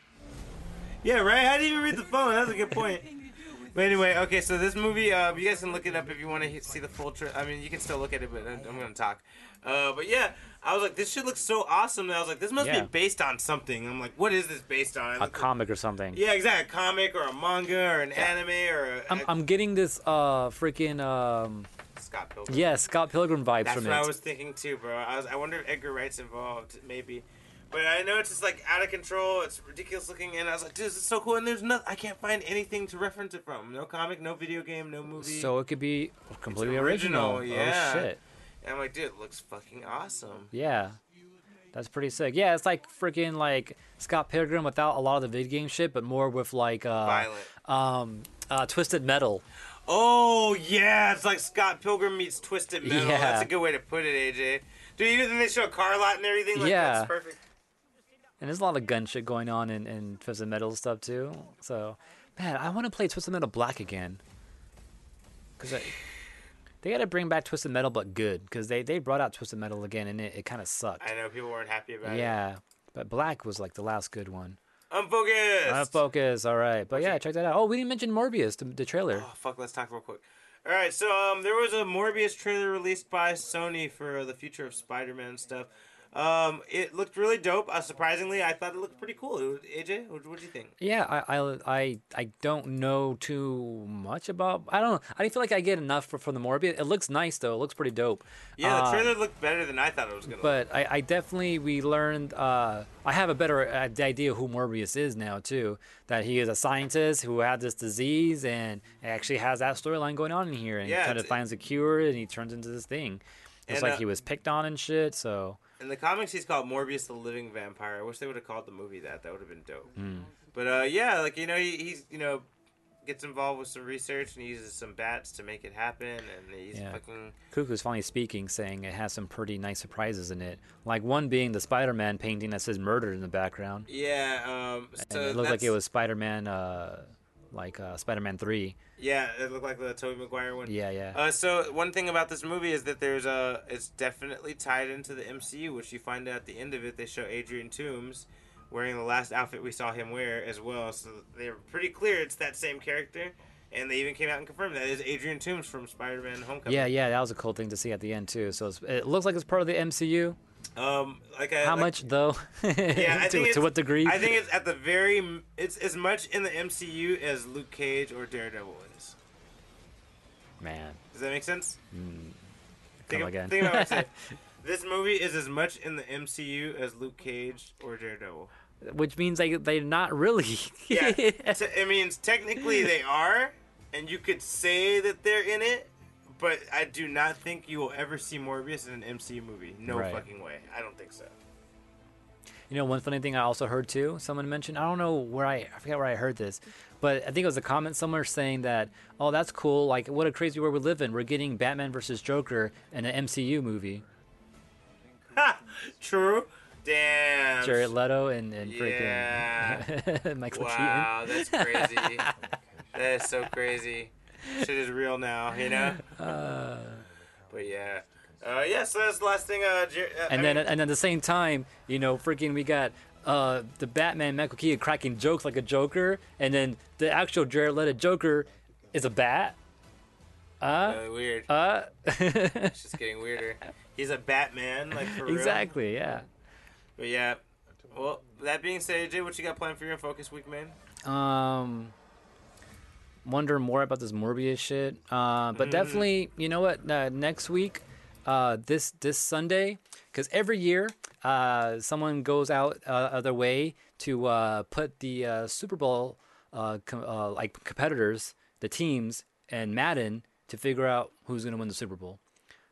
Yeah, right? How do you even read the phone? That's a good point. But anyway, okay, so this movie, uh, you guys can look it up if you want to see the full trailer. I mean, you can still look at it, but I'm going to talk. Uh, but yeah, I was like, this shit looks so awesome. And I was like, this must Yeah. be based on something. I'm like, what is this based on? I A looked- comic or something. Yeah, exactly. A comic or a manga or an anime or a, I'm, I'm getting this uh freaking um Scott Pilgrim. yeah Scott Pilgrim vibes That's from what it. I was thinking too, bro. I was, I wonder if Edgar Wright's involved, maybe. But I know it's just like out of control. It's ridiculous looking, and I was like, dude, this is so cool. And there's no, I can't find anything to reference it from. No comic, no video game, no movie. So it could be completely original, original. yeah. Oh shit. And I'm like, dude, it looks fucking awesome. Yeah. That's pretty sick. Yeah, it's like freaking like Scott Pilgrim without a lot of the video game shit, but more with like uh Violent. um uh Twisted Metal. Oh yeah, it's like Scott Pilgrim meets Twisted Metal. Yeah. That's a good way to put it, A J. Dude, even when they show a car lot and everything, like Yeah. that's perfect. And there's a lot of gun shit going on in, in Twisted Metal stuff too. So, man, I want to play Twisted Metal Black again. Cause I, they got to bring back Twisted Metal, but good. Cause they, they brought out Twisted Metal again, and it, it kind of sucked. I know people weren't happy about it. Yeah, but Black was like the last good one. Unfocused. Unfocused. All right, but yeah, check that out. Oh, we didn't mention Morbius, the, the trailer. Oh fuck, let's talk real quick. All right, so um, there was a Morbius trailer released by Sony for the future of Spider-Man and stuff. Um, it looked really dope. Uh, surprisingly, I thought it looked pretty cool. It was, A J, what what do you think? Yeah, I, I, I, I don't know too much about. I don't. I didn't feel like I get enough for, from the Morbius. It looks nice though. It looks pretty dope. Yeah, the Uh, trailer looked better than I thought it was gonna. But I, I definitely we learned. Uh, I have a better uh, idea who Morbius is now too. That he is a scientist who had this disease and actually has that storyline going on in here. And Yeah, he kind of it's- finds a cure and he turns into this thing. It's And, like uh, he was picked on and shit. So In the comics, he's called Morbius the Living Vampire. I wish they would have called the movie that. That would have been dope. Mm. But uh, yeah, like you know, he, he's you know gets involved with some research and he uses some bats to make it happen, and he's yeah, fucking. Cuckoo's finally speaking, saying it has some pretty nice surprises in it. Like one being the Spider-Man painting that says "murder" in the background. Yeah, um, And so it looked like that's- it was Spider-Man, uh, like uh, Spider-Man three. Yeah, it looked like the Tobey Maguire one. Yeah, yeah. Uh, so one thing about this movie is that there's a, it's definitely tied into the M C U, which you find out at the end of it. They show Adrian Toomes wearing the last outfit we saw him wear as well. So they're pretty clear it's that same character, and they even came out and confirmed that is Adrian Toomes from Spider-Man: Homecoming. Yeah, yeah, that was a cool thing to see at the end too. So it's, it looks like it's part of the M C U. Um, like I, How like- much though? Yeah, I to, think to it's, what degree? I think it's at the very. m- It's as much in the M C U as Luke Cage or Daredevil is. Man, Does that make sense? Mm. Think, Come of- again. think about what I said. This movie is as much in the M C U as Luke Cage or Daredevil. Which means they they're not really. Yeah, t- it means technically they are, and you could say that they're in it, but I do not think you will ever see Morbius in an M C U movie. No Right. fucking way. I don't think so. You know, one funny thing I also heard too. Someone mentioned. I don't know where I. I forget where I heard this, but I think it was a comment somewhere saying that, "Oh, that's cool. Like, what a crazy world we live in. We're getting Batman versus Joker in an M C U movie." Ha! True. Damn. Jared Leto and and Yeah. freaking Michael Wow, Keaton. that's crazy. That is so crazy. Shit is real now, you know. Uh, But yeah, uh, yeah. So that's the last thing. Uh, Jer- uh, and I then mean- and at the same time, you know, freaking we got uh the Batman Michael Keaton cracking jokes like a Joker, and then the actual Jared Leto Joker is a bat. Uh, Really weird. uh. It's just getting weirder. He's a Batman, like for real. Exactly. Yeah. But yeah. Well, that being said, A J, what you got planned for your Focus Week, man? Um, wonder more about this Morbius shit. Uh, but Mhm. definitely, you know what? Uh, next week, uh, this this Sunday, because every year, uh, someone goes out uh, of their way to uh, put the uh, Super Bowl uh, com- uh, like competitors, the teams, and Madden to figure out who's gonna win the Super Bowl.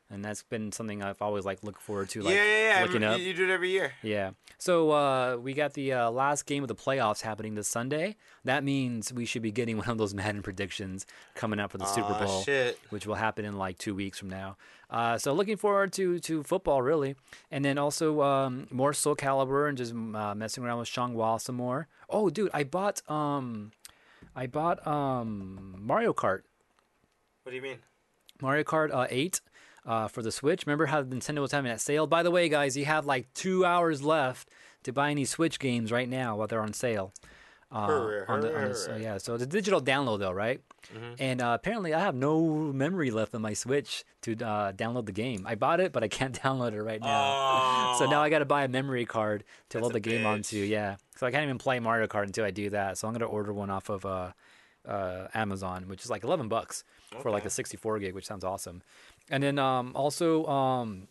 and that's been something I've always like looked forward to. Like yeah, yeah, yeah. looking You, up. you do it every year. Yeah. So uh, we got the uh, last game of the playoffs happening this Sunday. That means we should be getting one of those Madden predictions coming up for the Super Aw, Bowl, shit. which will happen in like two weeks from now. Uh, so looking forward to to football really, and then also um, more Soul Calibur and just uh, messing around with Xianghua some more. Oh, dude, I bought um, I bought um, Mario Kart. What do you mean? Mario Kart uh, eight uh, for the Switch. Remember how Nintendo was having that sale? By the way, guys, you have like two hours left to buy any Switch games right now while they're on sale. Uh, Hurry, on the, on hurry, the, so, hurry. yeah, so the digital download though, right? Mhm. And uh, apparently, I have no memory left on my Switch to uh, download the game. I bought it, but I can't download it right now. So now I got to buy a memory card to That's load a the game bitch. onto. Yeah, so I can't even play Mario Kart until I do that. So I'm gonna order one off of uh, uh, Amazon, which is like eleven bucks for like Okay. a sixty-four gig, which sounds awesome. And then um, also, um,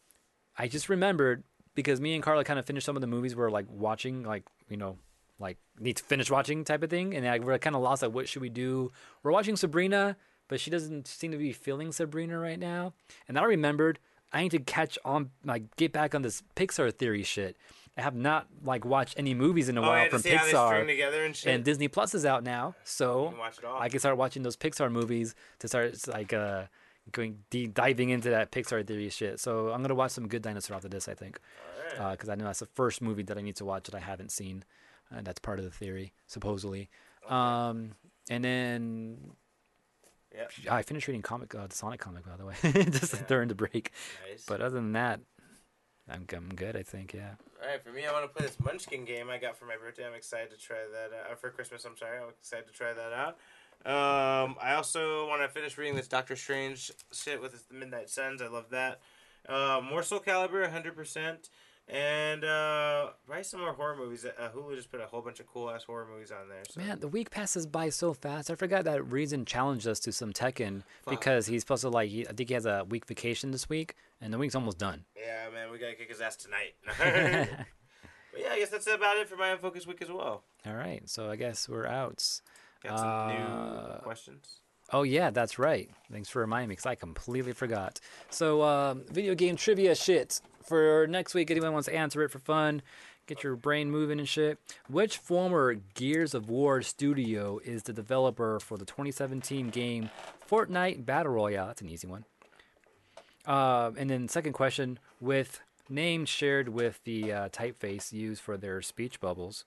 I just remembered because me and Carla kind of finished some of the movies we're like watching, like you know, like need to finish watching type of thing, and like, we're kind of lost. Like, what should we do? We're watching Sabrina, but she doesn't seem to be feeling Sabrina right now. And then I remembered I need to catch on, like, get back on this Pixar theory shit. I have not like watched any movies in a Oh, while yeah, to from see how they string Pixar, together and shit? Disney Plus is out now, so You can watch it all. I can start watching those Pixar movies to start like uh going deep diving into that Pixar theory shit. So I'm gonna watch some Good Dinosaur after this, I think, because I know that's the first movie that I need to watch that I haven't seen, and that's part of the theory supposedly. Um, and then Yep. I finished reading comic, uh, the Sonic comic, by the way, just during the break. Nice. But other than that, I'm I'm good. I think, yeah. All right, for me, I want to play this Munchkin game I got for my birthday. I'm excited to try that out. Uh, for Christmas, I'm sorry. I'm excited to try that out. Um, I also want to finish reading this Doctor Strange shit with the Midnight Suns. I love that. Uh, more Soul Calibur, one hundred percent. And uh, probably some more horror movies. Uh, Hulu just put a whole bunch of cool-ass horror movies on there. So. Man, the week passes by so fast. I forgot that Reason challenged us to some Tekken Fuck. because he's supposed to like. He, I think he has a week vacation this week, and the week's almost done. Yeah, man, we got to kick his ass tonight. But yeah, I guess that's about it for my Unfocused Week as well. All right, so I guess we're out. Got some Uh, new questions. Oh yeah, that's right. Thanks for reminding me because I completely forgot. So, um, video game trivia shit for next week. Anyone wants to answer it for fun? Get your brain moving and shit. Which former Gears of War studio is the developer for the twenty seventeen game Fortnite Battle Royale? That's an easy one. Uh, and then second question, with names shared with the uh, typeface used for their speech bubbles,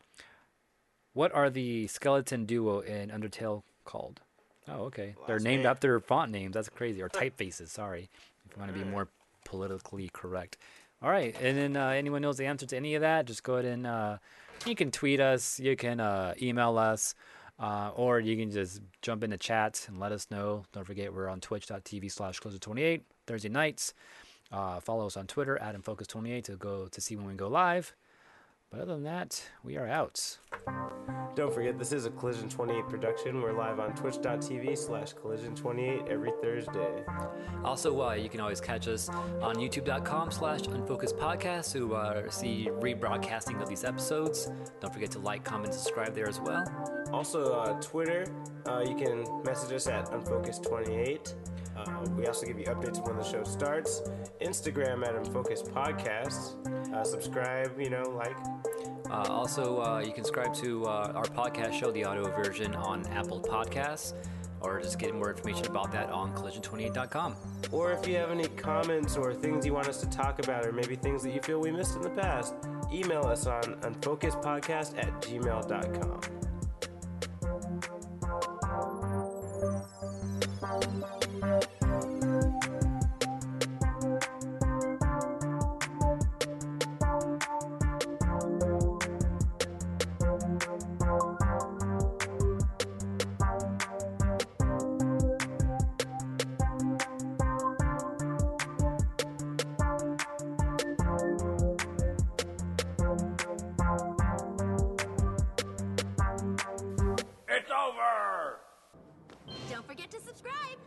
what are the skeleton duo in Undertale called? Oh, okay. They're Last named name. after font names. That's crazy. Or typefaces, sorry. If you want to be more politically correct. All right. And then uh, anyone knows the answer to any of that, just go ahead and uh, you can tweet us. You can uh, email us. Uh, or you can just jump in the chat and let us know. Don't forget, we're on twitch.tv slash closer28 Thursday nights. Uh, follow us on Twitter at Infocus twenty-eight to go to see when we go live. But other than that, we are out. Don't forget, this is a Collision twenty-eight production. We're live on twitch.tv slash collision twenty-eight every Thursday. Also, uh, you can always catch us on youtube.com slash unfocused podcast to uh, see rebroadcasting of these episodes. Don't forget to like, comment, subscribe there as well. Also, uh, Twitter, uh, you can message us at unfocused twenty-eight. Uh, we also give you updates when the show starts. Instagram at Unfocused Podcasts. Uh, subscribe, you know, like. Uh, also, uh, you can subscribe to uh, our podcast show, the audio version, on Apple Podcasts, or just get more information about that on collision twenty-eight dot com. Or if you have any comments or things you want us to talk about, or maybe things that you feel we missed in the past, email us on unfocusedpodcast at gmail dot com. It's over! Don't forget to subscribe.